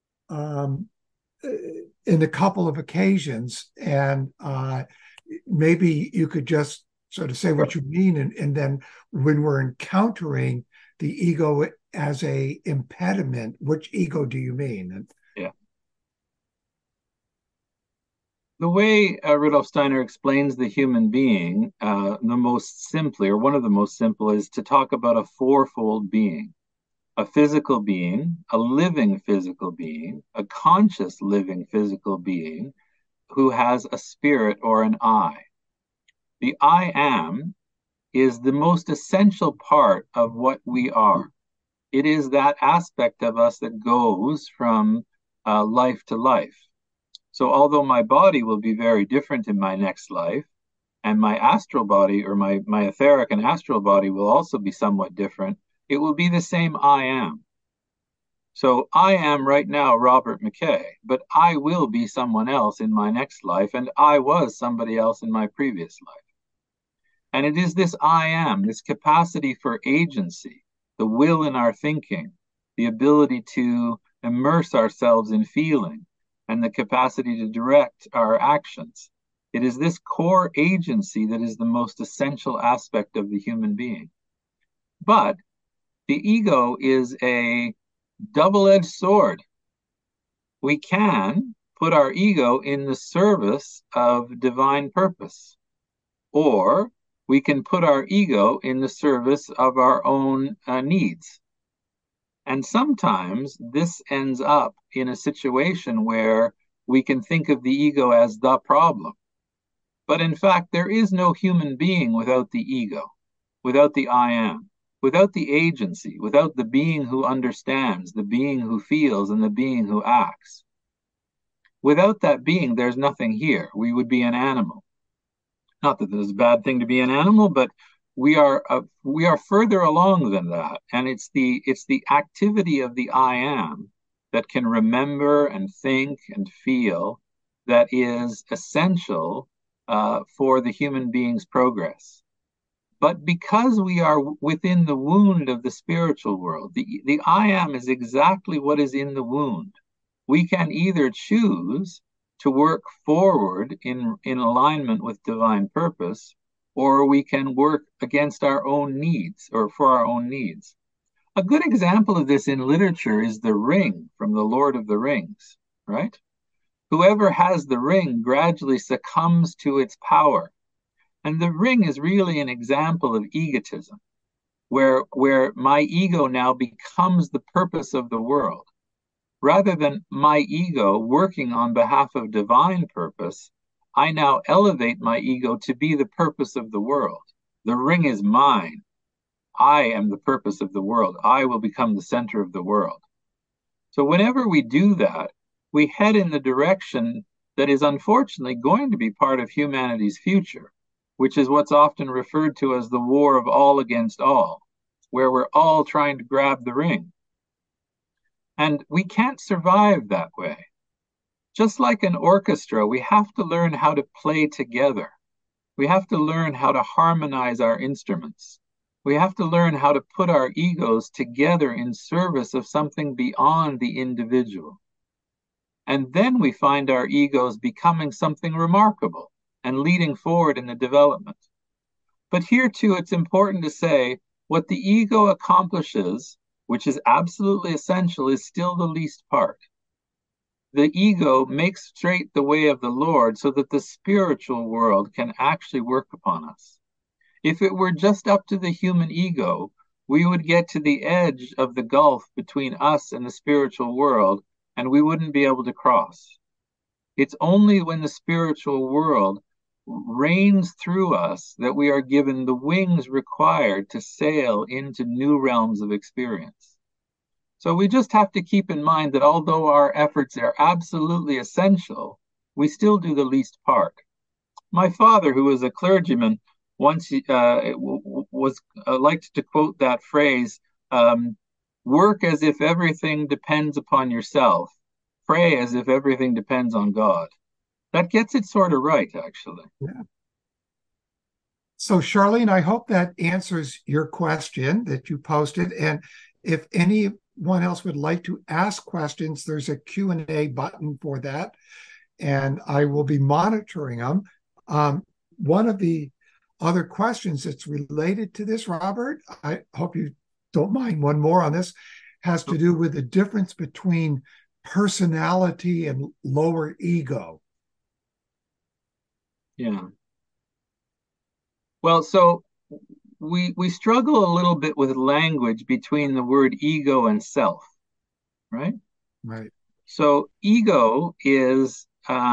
in a couple of occasions, and maybe you could just sort of say what you mean, and then when we're encountering the ego as a impediment, which ego do you mean? Yeah. The way Rudolf Steiner explains the human being, the most simply, or one of the most simple, is to talk about a fourfold being: a physical being, a living physical being, a conscious living physical being who has a spirit or an I. The I am is the most essential part of what we are. It is that aspect of us that goes from life to life. So although my body will be very different in my next life, and my astral body, or my etheric and astral body, will also be somewhat different, it will be the same I am. So I am right now Robert McKay, but I will be someone else in my next life, and I was somebody else in my previous life. And it is this I am, this capacity for agency, the will in our thinking, the ability to immerse ourselves in feeling, and the capacity to direct our actions. It is this core agency that is the most essential aspect of the human being. But the ego is a double-edged sword. We can put our ego in the service of divine purpose, or we can put our ego in the service of our own needs. And sometimes this ends up in a situation where we can think of the ego as the problem. But in fact, there is no human being without the ego, without the I am, without the agency, without the being who understands, the being who feels, and the being who acts. Without that being, there's nothing here. We would be an animal. Not that there's a bad thing to be an animal, but we are further along than that, and it's the activity of the I am that can remember and think and feel that is essential for the human being's progress. But because we are within the wound of the spiritual world, the I am is exactly what is in the wound. We can either choose to work forward in alignment with divine purpose, or we can work against our own needs or for our own needs. A good example of this in literature is the ring from the Lord of the Rings, right? Whoever has the ring gradually succumbs to its power. And the ring is really an example of egotism, where my ego now becomes the purpose of the world. Rather than my ego working on behalf of divine purpose, I now elevate my ego to be the purpose of the world. The ring is mine. I am the purpose of the world. I will become the center of the world. So whenever we do that, we head in the direction that is unfortunately going to be part of humanity's future, which is what's often referred to as the war of all against all, where we're all trying to grab the ring. And we can't survive that way. Just like an orchestra, we have to learn how to play together. We have to learn how to harmonize our instruments. We have to learn how to put our egos together in service of something beyond the individual. And then we find our egos becoming something remarkable and leading forward in the development. But here too, it's important to say what the ego accomplishes, which is absolutely essential, is still the least part. The ego makes straight the way of the Lord so that the spiritual world can actually work upon us. If it were just up to the human ego, we would get to the edge of the gulf between us and the spiritual world, and we wouldn't be able to cross. It's only when the spiritual world reigns through us that we are given the wings required to sail into new realms of experience. So we just have to keep in mind that although our efforts are absolutely essential, we still do the least part. My father, who was a clergyman, once was liked to quote that phrase, work as if everything depends upon yourself, pray as if everything depends on God. That gets it sort of right, actually. Yeah. So, Charlene, I hope that answers your question that you posted. And if anyone else would like to ask questions, there's a Q&A button for that, and I will be monitoring them. One of the other questions that's related to this, Robert, I hope you don't mind one more on this, has to do with the difference between personality and lower ego. Yeah. Well, so we struggle a little bit with language between the word ego and self, right? Right. So ego is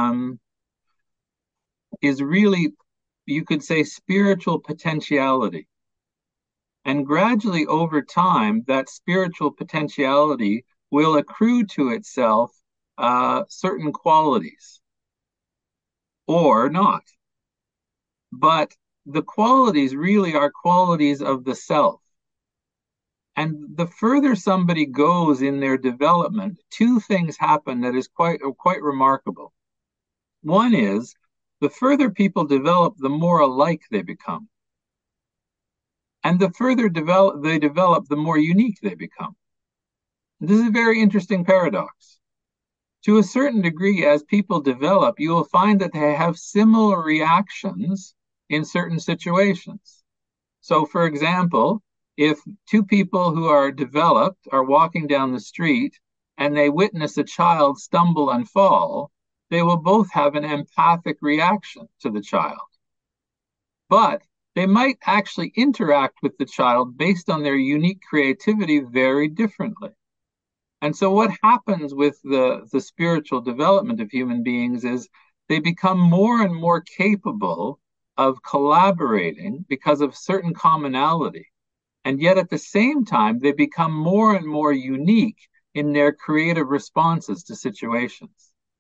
really, you could say, spiritual potentiality. And gradually over time, that spiritual potentiality will accrue to itself certain qualities or not. But the qualities really are qualities of the self. And the further somebody goes in their development, two things happen that is quite remarkable. One is the further people develop, the more alike they become. And the further they develop, the more unique they become. This is a very interesting paradox. To a certain degree, as people develop, you will find that they have similar reactions in certain situations. So, for example, if two people who are developed are walking down the street and they witness a child stumble and fall, they will both have an empathic reaction to the child. But they might actually interact with the child based on their unique creativity very differently. And so what happens with the spiritual development of human beings is they become more and more capable of collaborating because of certain commonality. And yet at the same time, they become more and more unique in their creative responses to situations.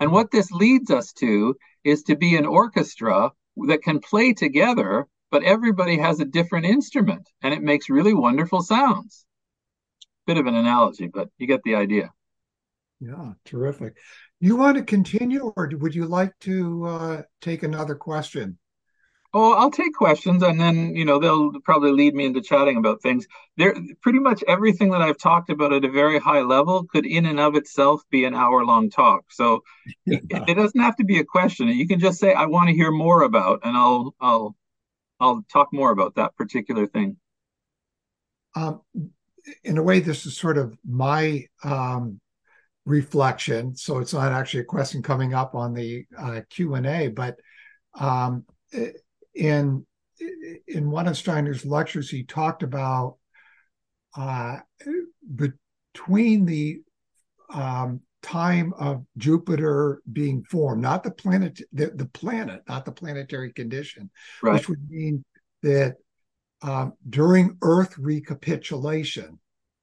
And what this leads us to is to be an orchestra that can play together, but everybody has a different instrument and it makes really wonderful sounds. Bit of an analogy, but you get the idea. Yeah, terrific. You want to continue, or would you like to take another question? Oh, I'll take questions and then, they'll probably lead me into chatting about things. There, pretty much everything that I've talked about at a very high level could in and of itself be an hour-long talk. So Yeah. it doesn't have to be a question. You can just say, I want to hear more about, and I'll talk more about that particular thing. Um, in a way, this is sort of my reflection. So it's not actually a question coming up on the Q&A, but um, in in one of Steiner's lectures, he talked about uh, between the time of Jupiter being formed, not the planet, the planet, not the planetary condition, Right. which would mean that during Earth recapitulation,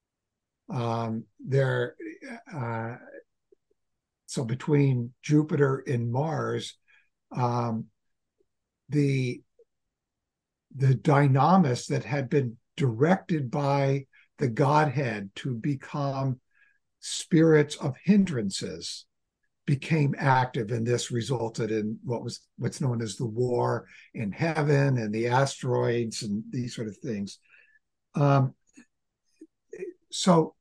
there, uh, so between Jupiter and Mars, um, the the dynamis that had been directed by the Godhead to become spirits of hindrances became active, and this resulted in what's known as the war in heaven and the asteroids and these sort of things. Um, so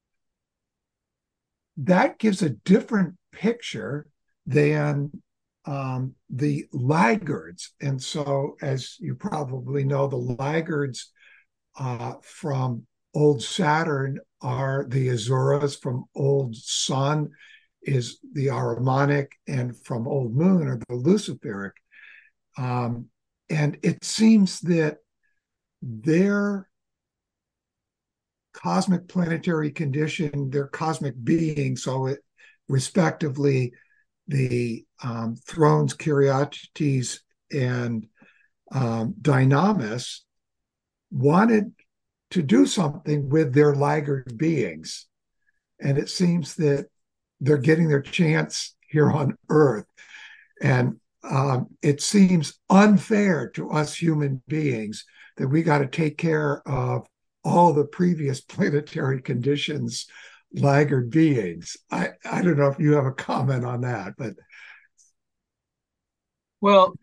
that gives a different picture than the laggards. And so, as you probably know, the laggards from old Saturn are the Azuras, from old Sun is the Ahrimanic, and from old Moon are the Luciferic. Um, and it seems that their cosmic planetary condition, their cosmic being, so it respectively the Thrones, Caryatides, and Dynamis, wanted to do something with their laggard beings. And it seems that they're getting their chance here on Earth. And it seems unfair to us human beings that we got to take care of all the previous planetary conditions laggard beings. I don't know if you have a comment on that, but Well,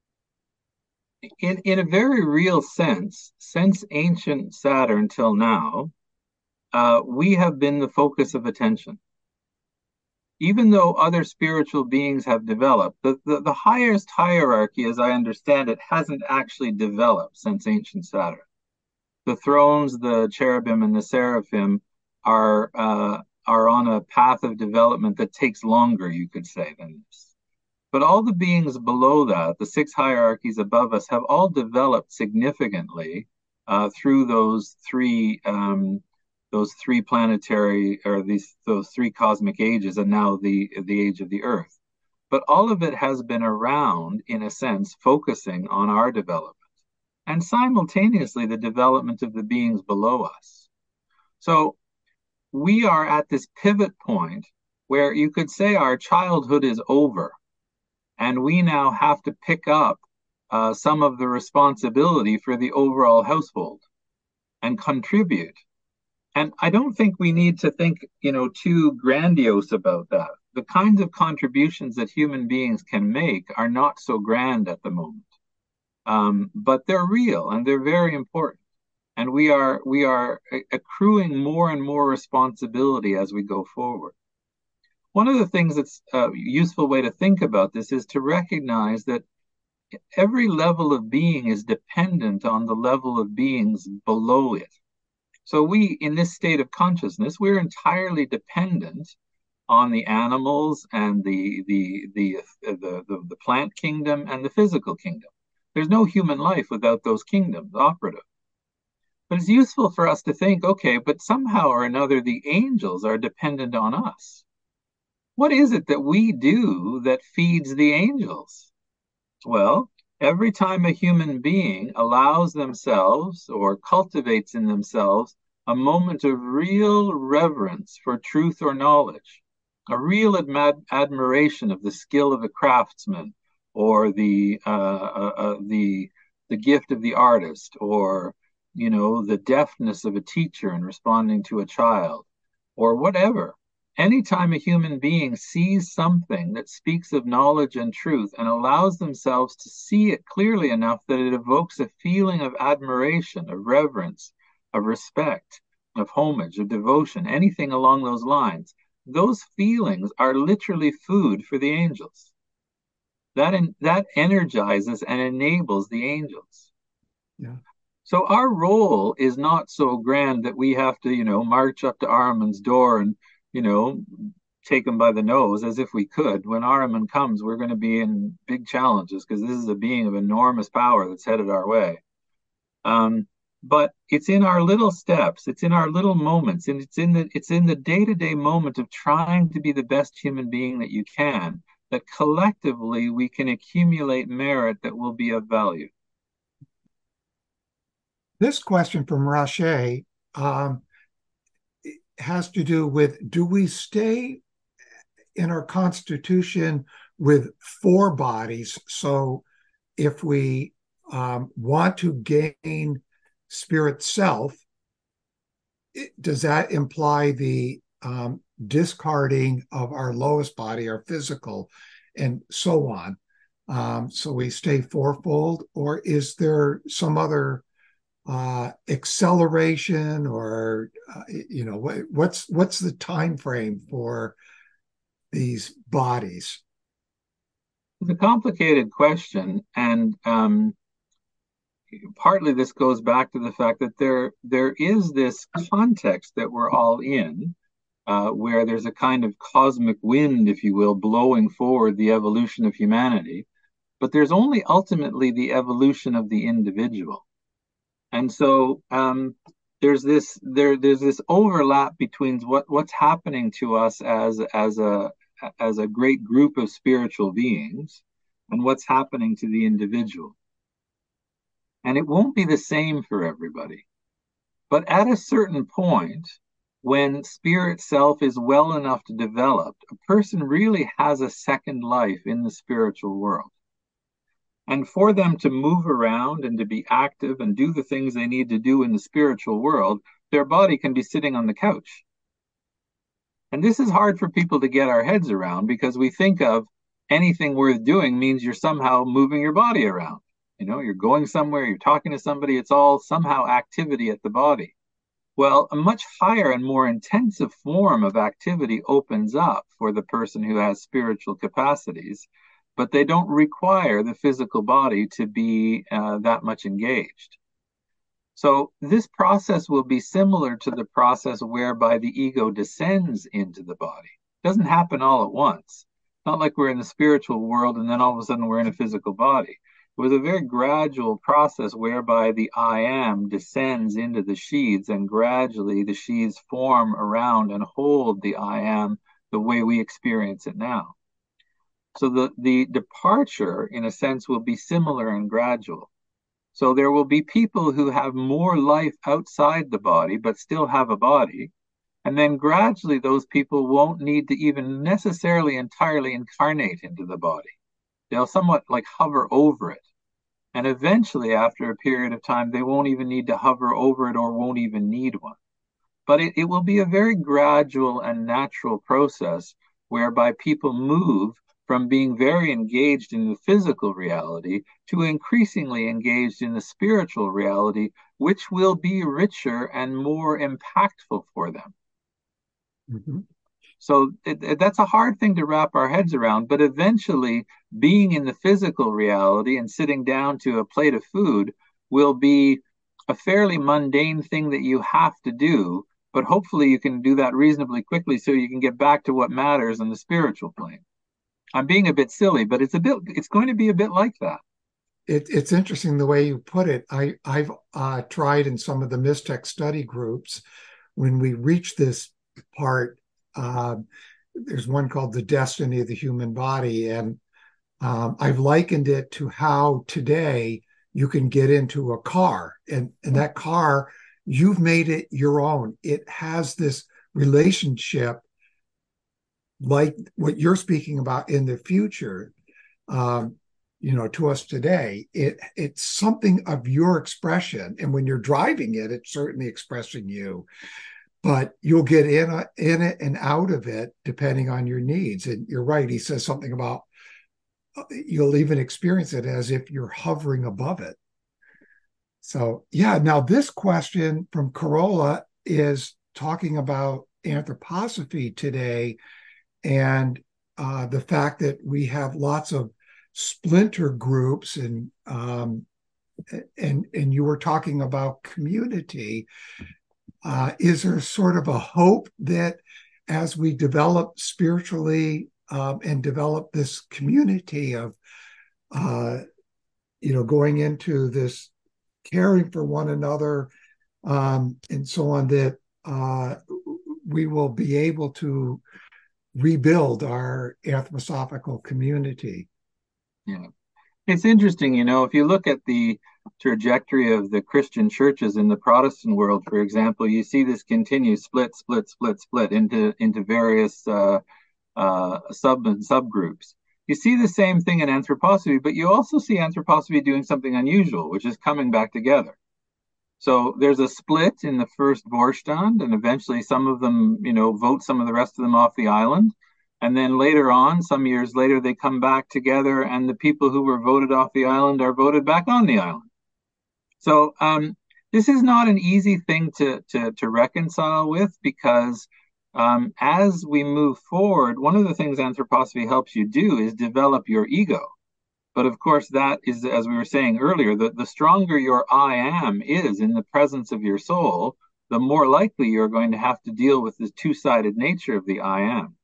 in a very real sense, since ancient Saturn till now, we have been the focus of attention. Even though other spiritual beings have developed, the highest hierarchy, as I understand it, hasn't actually developed since ancient Saturn. The thrones, the cherubim, and the seraphim are on a path of development that takes longer, you could say, than this. But all the beings below that, the six hierarchies above us, have all developed significantly through those three planetary or those three cosmic ages, and now the age of the Earth. But all of it has been around, in a sense, focusing on our development and simultaneously the development of the beings below us. So we are at this pivot point where you could say our childhood is over, and we now have to pick up some of the responsibility for the overall household and contribute. And I don't think we need to think, too grandiose about that. The kinds of contributions that human beings can make are not so grand at the moment, but they're real and they're very important. And we are accruing more and more responsibility as we go forward. One of the things that's a useful way to think about this is to recognize that every level of being is dependent on the level of beings below it. So we, in this state of consciousness, we're entirely dependent on the animals and the plant kingdom and the physical kingdom. There's no human life without those kingdoms operative. But it's useful for us to think, okay, but somehow or another, the angels are dependent on us. What is it that we do that feeds the angels? Well, every time a human being allows themselves or cultivates in themselves a moment of real reverence for truth or knowledge, a real admiration of the skill of the craftsman, or the gift of the artist, or the deftness of a teacher in responding to a child, or whatever. Anytime a human being sees something that speaks of knowledge and truth and allows themselves to see it clearly enough that it evokes a feeling of admiration, of reverence, of respect, of homage, of devotion, anything along those lines, those feelings are literally food for the angels. That energizes and enables the angels. Yeah. So our role is not so grand that we have to, march up to Ahriman's door and, you know, take him by the nose as if we could. When Ahriman comes, we're going to be in big challenges because this is a being of enormous power that's headed our way. Um, but it's in our little steps, it's in our little moments, and it's in the day-to-day moment of trying to be the best human being that you can, that collectively we can accumulate merit that will be of value. This question from Rache um, has to do with, do we stay in our constitution with four bodies? So if we want to gain spirit self, does that imply the discarding of our lowest body, our physical, and so on? So we stay fourfold, or is there some other acceleration, or what's the time frame for these bodies? It's a complicated question, and partly this goes back to the fact that there is this context that we're all in, where there's a kind of cosmic wind, if you will, blowing forward the evolution of humanity. But there's only ultimately the evolution of the individual. And so there's this overlap between what's happening to us as a great group of spiritual beings and what's happening to the individual. And it won't be the same for everybody. But at a certain point, when spirit self is well enough to develop, a person really has a second life in the spiritual world. And for them to move around and to be active and do the things they need to do in the spiritual world, their body can be sitting on the couch. And this is hard for people to get our heads around because we think of anything worth doing means you're somehow moving your body around. You're going somewhere, you're talking to somebody, it's all somehow activity at the body. Well, a much higher and more intensive form of activity opens up for the person who has spiritual capacities, but they don't require the physical body to be that much engaged. So this process will be similar to the process whereby the ego descends into the body. It doesn't happen all at once. Not like we're in the spiritual world and then all of a sudden we're in a physical body. It was a very gradual process whereby the I am descends into the sheaths, and gradually the sheaths form around and hold the I am the way we experience it now. So the departure, in a sense, will be similar and gradual. So there will be people who have more life outside the body, but still have a body. And then gradually those people won't need to even necessarily entirely incarnate into the body. They'll somewhat like hover over it. And eventually, after a period of time, they won't even need to hover over it or won't even need one. But it will be a very gradual and natural process whereby people move from being very engaged in the physical reality to increasingly engaged in the spiritual reality, which will be richer and more impactful for them. Mm-hmm. So that's a hard thing to wrap our heads around. But eventually, being in the physical reality and sitting down to a plate of food will be a fairly mundane thing that you have to do. But hopefully, you can do that reasonably quickly so you can get back to what matters in the spiritual plane. I'm being a bit silly, but it's going to be a bit like that. It's interesting the way you put it. I've tried in some of the Mystech study groups when we reach this part. There's one called The Destiny of the Human Body, and I've likened it to how today you can get into a car, and that car, you've made it your own. It has this relationship like what you're speaking about in the future, um, to us today, it's something of your expression. And when you're driving it, it's certainly expressing you, but you'll get in it and out of it depending on your needs. And you're right. He says something about you'll even experience it as if you're hovering above it. So, yeah. Now, this question from Corolla is talking about anthroposophy today and the fact that we have lots of splinter groups and you were talking about community. Is there sort of a hope that as we develop spiritually and develop this community of uh, going into this caring for one another and so on, that we will be able to rebuild our anthroposophical community? Yeah. It's interesting, if you look at the trajectory of the Christian churches in the Protestant world, for example, you see this continue split into various subgroups. You see the same thing in anthroposophy, but you also see anthroposophy doing something unusual, which is coming back together. So there's a split in the first Vorstand, and eventually some of them, vote some of the rest of them off the island. And then later on, some years later, they come back together, and the people who were voted off the island are voted back on the island. So this is not an easy thing to reconcile with, because as we move forward, one of the things anthroposophy helps you do is develop your ego. But of course, that is, as we were saying earlier, the stronger your I am is in the presence of your soul, the more likely you're going to have to deal with the two-sided nature of the I am.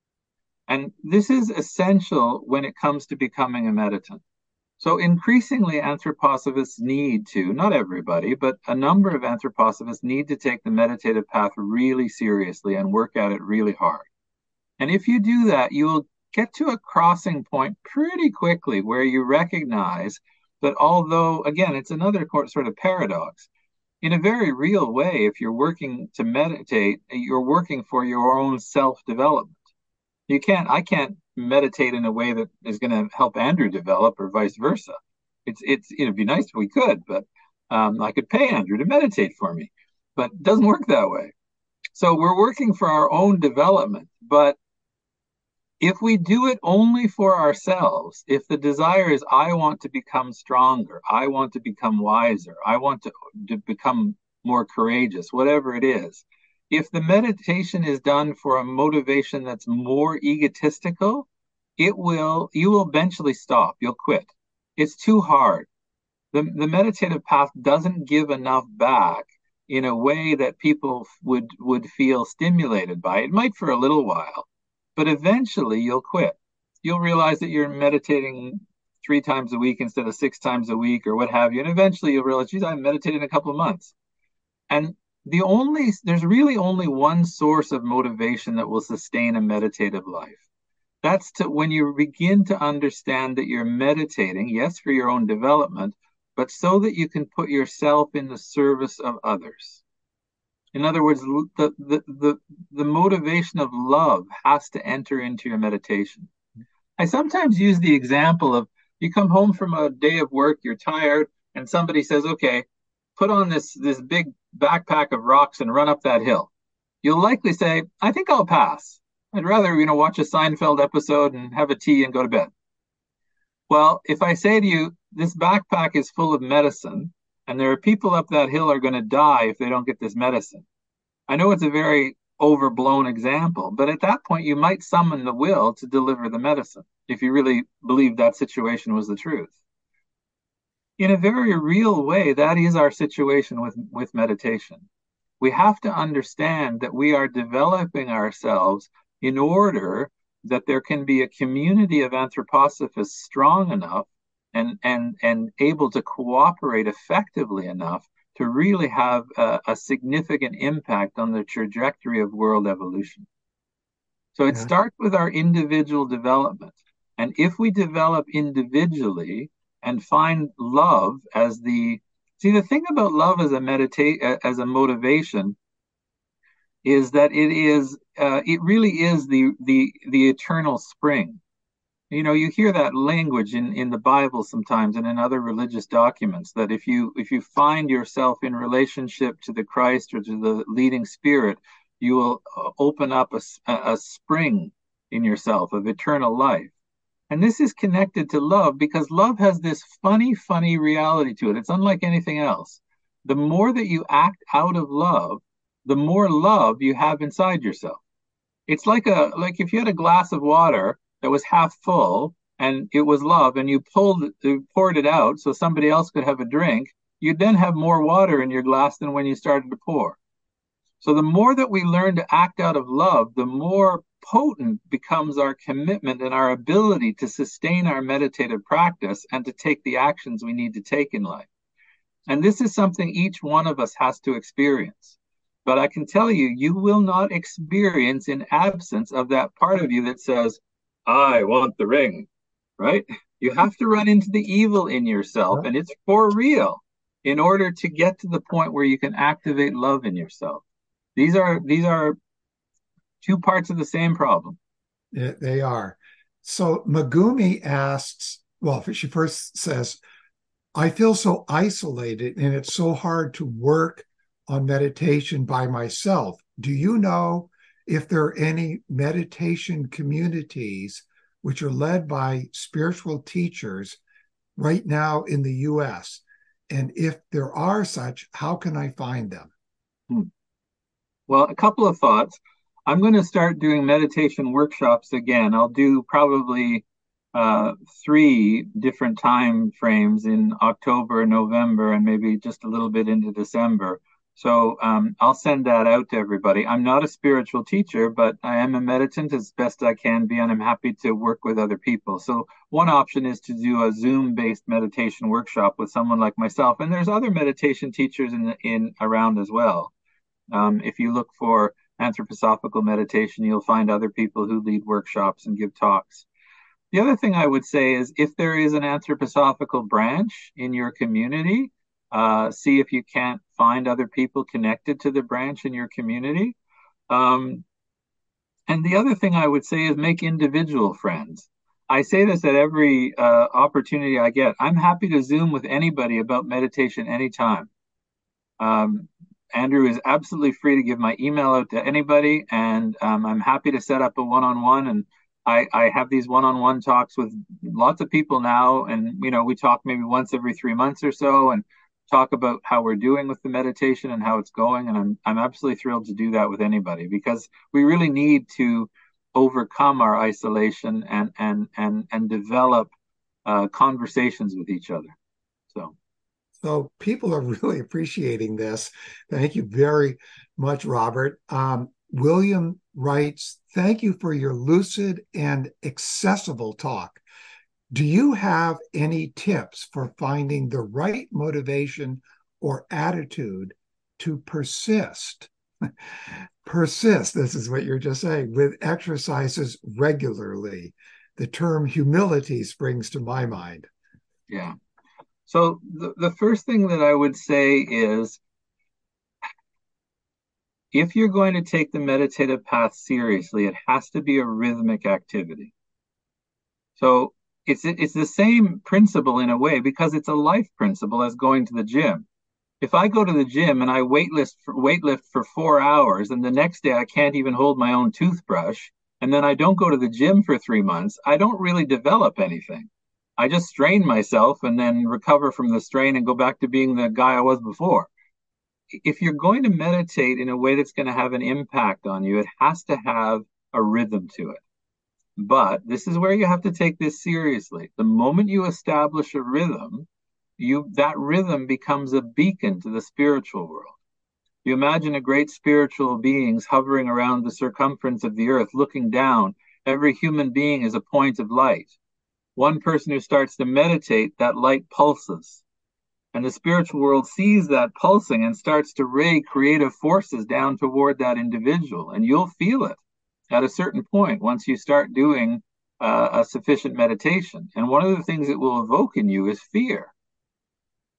And this is essential when it comes to becoming a meditant. So increasingly, anthroposophists need to, not everybody, but a number of anthroposophists need to take the meditative path really seriously and work at it really hard. And if you do that, you will get to a crossing point pretty quickly where you recognize that although, again, it's another sort of paradox, in a very real way, if you're working to meditate, you're working for your own self-development. I can't meditate in a way that is going to help Andrew develop or vice versa. It'd be nice if we could, but I could pay Andrew to meditate for me, but it doesn't work that way. So we're working for our own development, but if we do it only for ourselves, if the desire is, I want to become stronger, I want to become wiser, I want to become more courageous, whatever it is, if the meditation is done for a motivation that's more egotistical, you will eventually stop. You'll quit. It's too hard. The meditative path doesn't give enough back in a way that people would feel stimulated by it. It might for a little while, but eventually you'll quit. You'll realize that you're meditating 3 times a week instead of 6 times a week or what have you. And eventually you'll realize, geez, I meditated in a couple of months. And there's really only one source of motivation that will sustain a meditative life. That's when you begin to understand that you're meditating, yes, for your own development, but so that you can put yourself in the service of others. In other words, the motivation of love has to enter into your meditation. I sometimes use the example of you come home from a day of work, you're tired, and somebody says, okay, put on this big backpack of rocks and run up that hill. You'll likely say, I think I'll pass. I'd rather, watch a Seinfeld episode and have a tea and go to bed. Well, if I say to you, this backpack is full of medicine, and there are people up that hill are going to die if they don't get this medicine. I know it's a very overblown example, but at that point, you might summon the will to deliver the medicine if you really believe that situation was the truth. In a very real way, that is our situation with meditation. We have to understand that we are developing ourselves in order that there can be a community of anthroposophists strong enough and able to cooperate effectively enough to really have a significant impact on the trajectory of world evolution. So it starts with our individual development. And if we develop individually and find love as the thing about love as a motivation is that it really is the eternal spring. You know, you hear that language in the Bible sometimes and in other religious documents, that if you find yourself in relationship to the Christ or to the leading spirit, you will open up a spring in yourself of eternal life. And this is connected to love because love has this funny reality to it. It's unlike anything else. The more that you act out of love, the more love you have inside yourself. It's like if you had a glass of water that was half full and it was love and you poured it out so somebody else could have a drink, you'd then have more water in your glass than when you started to pour. So the more that we learn to act out of love, the more potent becomes our commitment and our ability to sustain our meditative practice and to take the actions we need to take in life. And this is something each one of us has to experience. But I can tell you, you will not experience in absence of that part of you that says, I want the ring, right? You have to run into the evil in yourself, Yep. and it's for real in order to get to the point where you can activate love in yourself. These are two parts of the same problem. They are. So Megumi asks, well, she first says, I feel so isolated and it's so hard to work on meditation by myself. Do you know if there are any meditation communities which are led by spiritual teachers right now in the US? And if there are such, how can I find them? Hmm. Well, a couple of thoughts. I'm going to start doing meditation workshops again. I'll do probably uh, three different time frames in October, November, and maybe just a little bit into December. So I'll send that out to everybody. I'm not a spiritual teacher, but I am a meditant as best I can be, and I'm happy to work with other people. So one option is to do a Zoom-based meditation workshop with someone like myself, and there's other meditation teachers in around as well. If you look for anthroposophical meditation, you'll find other people who lead workshops and give talks. The other thing I would say is if there is an anthroposophical branch in your community, see if you can't find other people connected to the branch in your community. Um, and the other thing I would say is make individual friends. I say this at every opportunity I get. I'm happy to Zoom with anybody about meditation anytime. Um, Andrew is absolutely free to give my email out to anybody, and I'm happy to set up a one-on-one. And I have these one-on-one talks with lots of people now, and we talk maybe once every 3 months or so, and talk about how we're doing with the meditation and how it's going. And I'm absolutely thrilled to do that with anybody because we really need to overcome our isolation and develop conversations with each other. So. So people are really appreciating this. Thank you very much, Robert. William writes, thank you for your lucid and accessible talk. Do you have any tips for finding the right motivation or attitude to persist? Persist, this is what you're just saying, with exercises regularly. The term humility springs to my mind. Yeah. So the first thing that I would say is if you're going to take the meditative path seriously, it has to be a rhythmic activity. So it's the same principle in a way because it's a life principle as going to the gym. If I go to the gym and I weightlift for 4 hours and the next day I can't even hold my own toothbrush, and then I don't go to the gym for 3 months, I don't really develop anything. I just strain myself and then recover from the strain and go back to being the guy I was before. If you're going to meditate in a way that's going to have an impact on you, it has to have a rhythm to it. But this is where you have to take this seriously. The moment you establish a rhythm, that rhythm becomes a beacon to the spiritual world. You imagine a great spiritual beings hovering around the circumference of the earth, looking down. Every human being is a point of light. One person who starts to meditate, that light pulses. And the spiritual world sees that pulsing and starts to ray creative forces down toward that individual. And you'll feel it at a certain point once you start doing a sufficient meditation. And one of the things it will evoke in you is fear.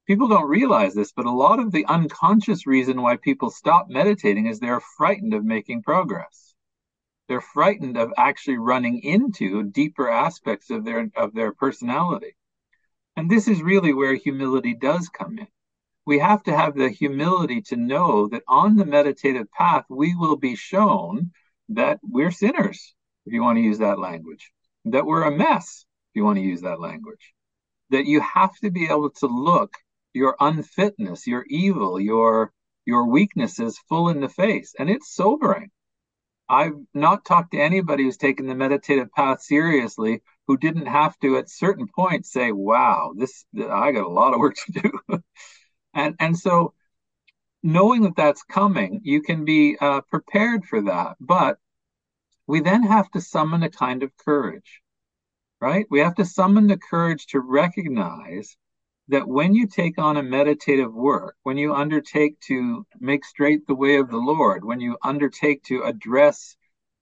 People don't realize this, but a lot of the unconscious reason why people stop meditating is they're frightened of making progress. They're frightened of actually running into deeper aspects of their personality. And this is really where humility does come in. We have to have the humility to know that on the meditative path, we will be shown that we're sinners, if you want to use that language, that we're a mess, if you want to use that language, that you have to be able to look your unfitness, your evil, your weaknesses full in the face. And it's sobering. I've not talked to anybody who's taken the meditative path seriously who didn't have to at certain points say, wow, this I got a lot of work to do. And so knowing that that's coming, you can be prepared for that. But we then have to summon a kind of courage, right? We have to summon the courage to recognize that when you take on a meditative work, when you undertake to make straight the way of the Lord, when you undertake to address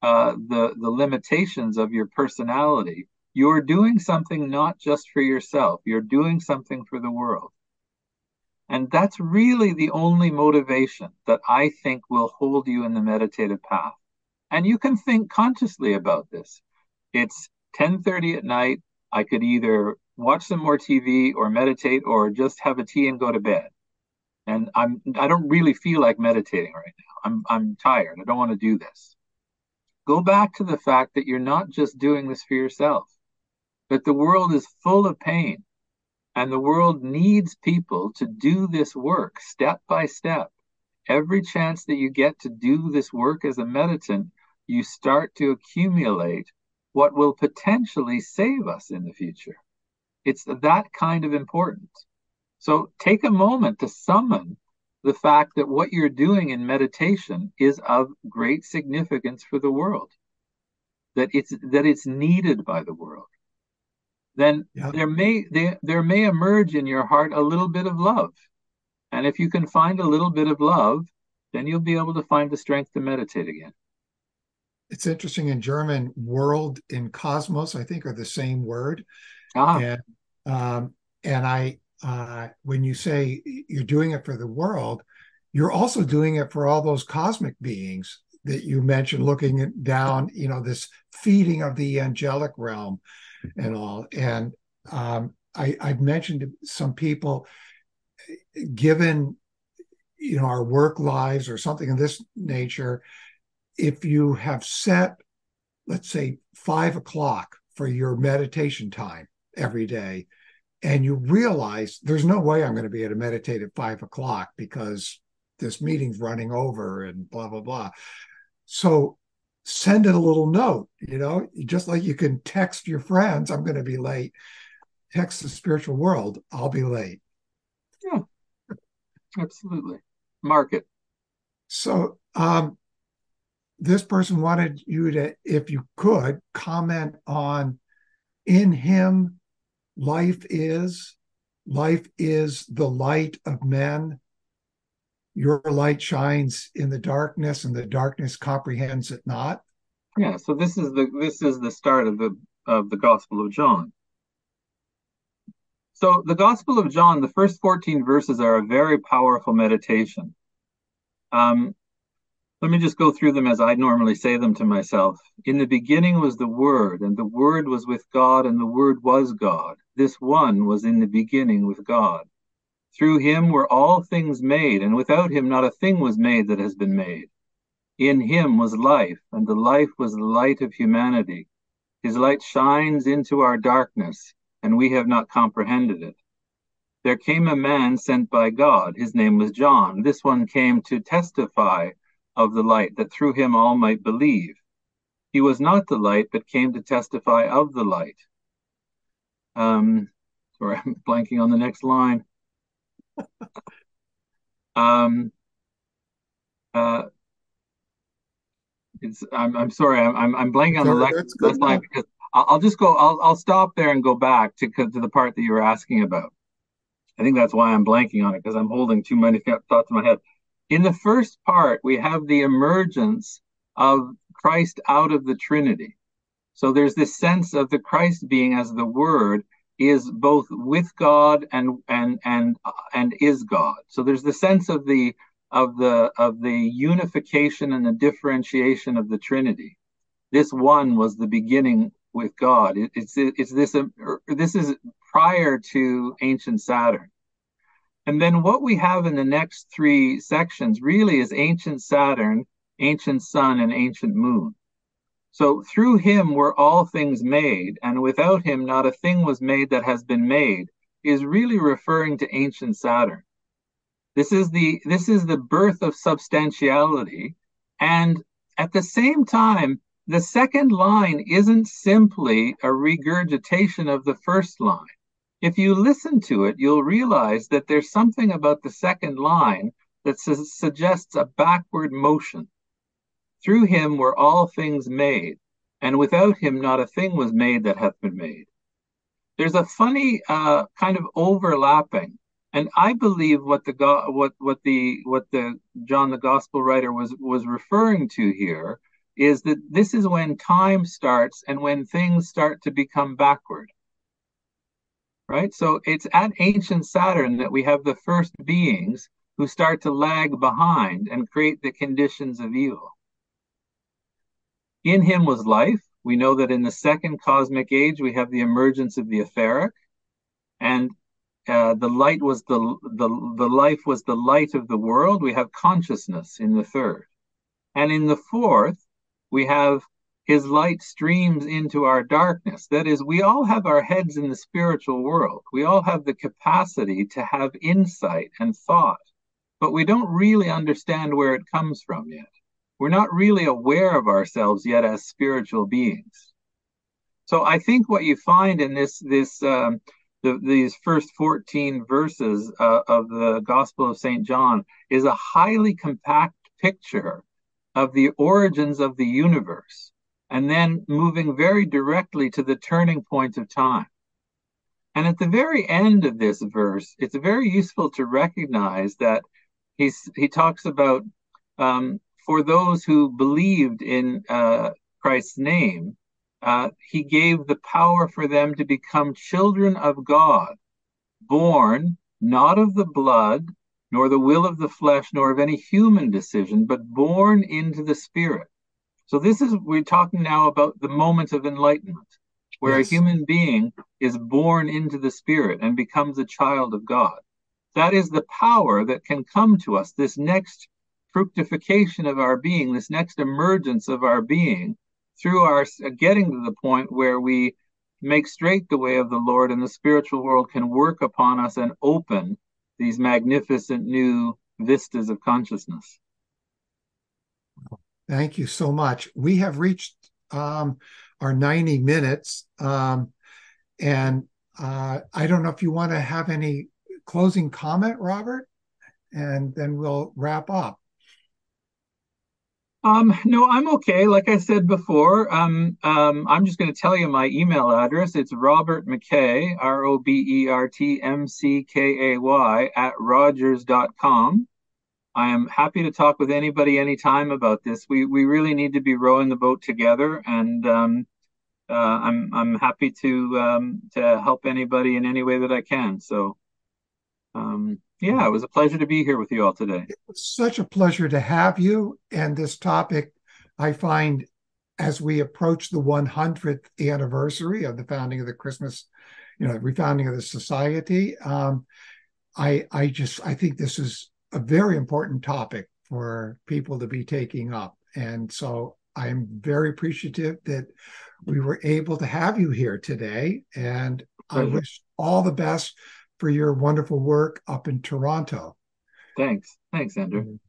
the limitations of your personality, you're doing something not just for yourself, you're doing something for the world. And that's really the only motivation that I think will hold you in the meditative path. And you can think consciously about this. It's 10:30 at night. I could either watch some more TV or meditate or just have a tea and go to bed. And I don't really feel like meditating right now. I'm tired. I don't want to do this. Go back to the fact that you're not just doing this for yourself, that the world is full of pain and the world needs people to do this work step by step. Every chance that you get to do this work as a meditant, you start to accumulate what will potentially save us in the future. It's that kind of importance. So take a moment to summon the fact that what you're doing in meditation is of great significance for the world, that it's needed by the world. Then Yeah. there may emerge in your heart a little bit of love. And if you can find a little bit of love, then you'll be able to find the strength to meditate again. It's interesting in German, world and cosmos, I think, are the same word. Ah, And um, and when you say you're doing it for the world, you're also doing it for all those cosmic beings that you mentioned, looking down, this feeding of the angelic realm and all. And I've mentioned to some people, given our work lives or something of this nature, if you have set, let's say, 5 o'clock for your meditation time every day, and you realize there's no way I'm going to be able to meditate at 5 o'clock because this meeting's running over and blah, blah, blah. So send it a little note, just like you can text your friends, I'm going to be late. Text the spiritual world, I'll be late. yeah, absolutely. Mark it. So this person wanted you to, if you could, comment on in him life is the light of men. Your light shines in the darkness, and the darkness comprehends it not. Yeah, so this is the start of the Gospel of John. So the Gospel of John, the first 14 verses are a very powerful meditation. Let me just go through them as I normally say them to myself. In the beginning was the Word, and the Word was with God, and the Word was God. This one was in the beginning with God. Through him were all things made, and without him not a thing was made that has been made. In him was life, and the life was the light of humanity. His light shines into our darkness, and we have not comprehended it. There came a man sent by God. His name was John. This one came to testify of the light, that through him all might believe. He was not the light, but came to testify of the light. Sorry, I'm blanking on the next line. I'm sorry, I'm blanking on the next line because I'll just go. I'll stop there and go back to the part that you were asking about. I think that's why I'm blanking on it, because I'm holding too many thoughts in my head. In the first part, we have the emergence of Christ out of the Trinity. So there's this sense of the Christ being as the Word is both with God and is God. So there's the sense of the unification and the differentiation of the Trinity. This one was the beginning with God. This is prior to ancient Saturn. And then what we have in the next three sections really is ancient Saturn, ancient Sun, and ancient Moon. So through him were all things made, and without him not a thing was made that has been made, is really referring to ancient Saturn. This is the birth of substantiality, and at the same time, the second line isn't simply a regurgitation of the first line. If you listen to it, you'll realize that there's something about the second line that suggests a backward motion. Through him were all things made, and without him not a thing was made that hath been made. There's a funny kind of overlapping, and I believe what the John the Gospel writer was referring to here is that this is when time starts and when things start to become backward. Right? So it's at ancient Saturn that we have the first beings who start to lag behind and create the conditions of evil. In him was life. We know that in the second cosmic age, we have the emergence of the etheric, and the light was the life was the light of the world. We have consciousness in the third. And in the fourth, we have his light streams into our darkness. That is, we all have our heads in the spiritual world. We all have the capacity to have insight and thought, but we don't really understand where it comes from yet. We're not really aware of ourselves yet as spiritual beings. So I think what you find in these first 14 verses of the Gospel of St. John is a highly compact picture of the origins of the universe, and then moving very directly to the turning point of time. And at the very end of this verse, it's very useful to recognize that he talks about for those who believed in Christ's name, he gave the power for them to become children of God, born not of the blood, nor the will of the flesh, nor of any human decision, but born into the Spirit. So we're talking now about the moment of enlightenment, where a human being is born into the Spirit and becomes a child of God. That is the power that can come to us, this next fructification of our being, this next emergence of our being, through our getting to the point where we make straight the way of the Lord, and the spiritual world can work upon us and open these magnificent new vistas of consciousness. Thank you so much. We have reached our 90 minutes. And I don't know if you want to have any closing comment, Robert, and then we'll wrap up. No, I'm okay. Like I said before, I'm just going to tell you my email address. It's Robert McKay, RobertMckay @Rogers.com. I am happy to talk with anybody anytime about this. We really need to be rowing the boat together, and I'm happy to help anybody in any way that I can. So, yeah, it was a pleasure to be here with you all today. It was such a pleasure to have you. And this topic, I find, as we approach the 100th anniversary of the founding of the Christmas, refounding of the society, I think this is a very important topic for people to be taking up. And so I'm very appreciative that we were able to have you here today. And I wish all the best for your wonderful work up in Toronto. Thanks, Andrew.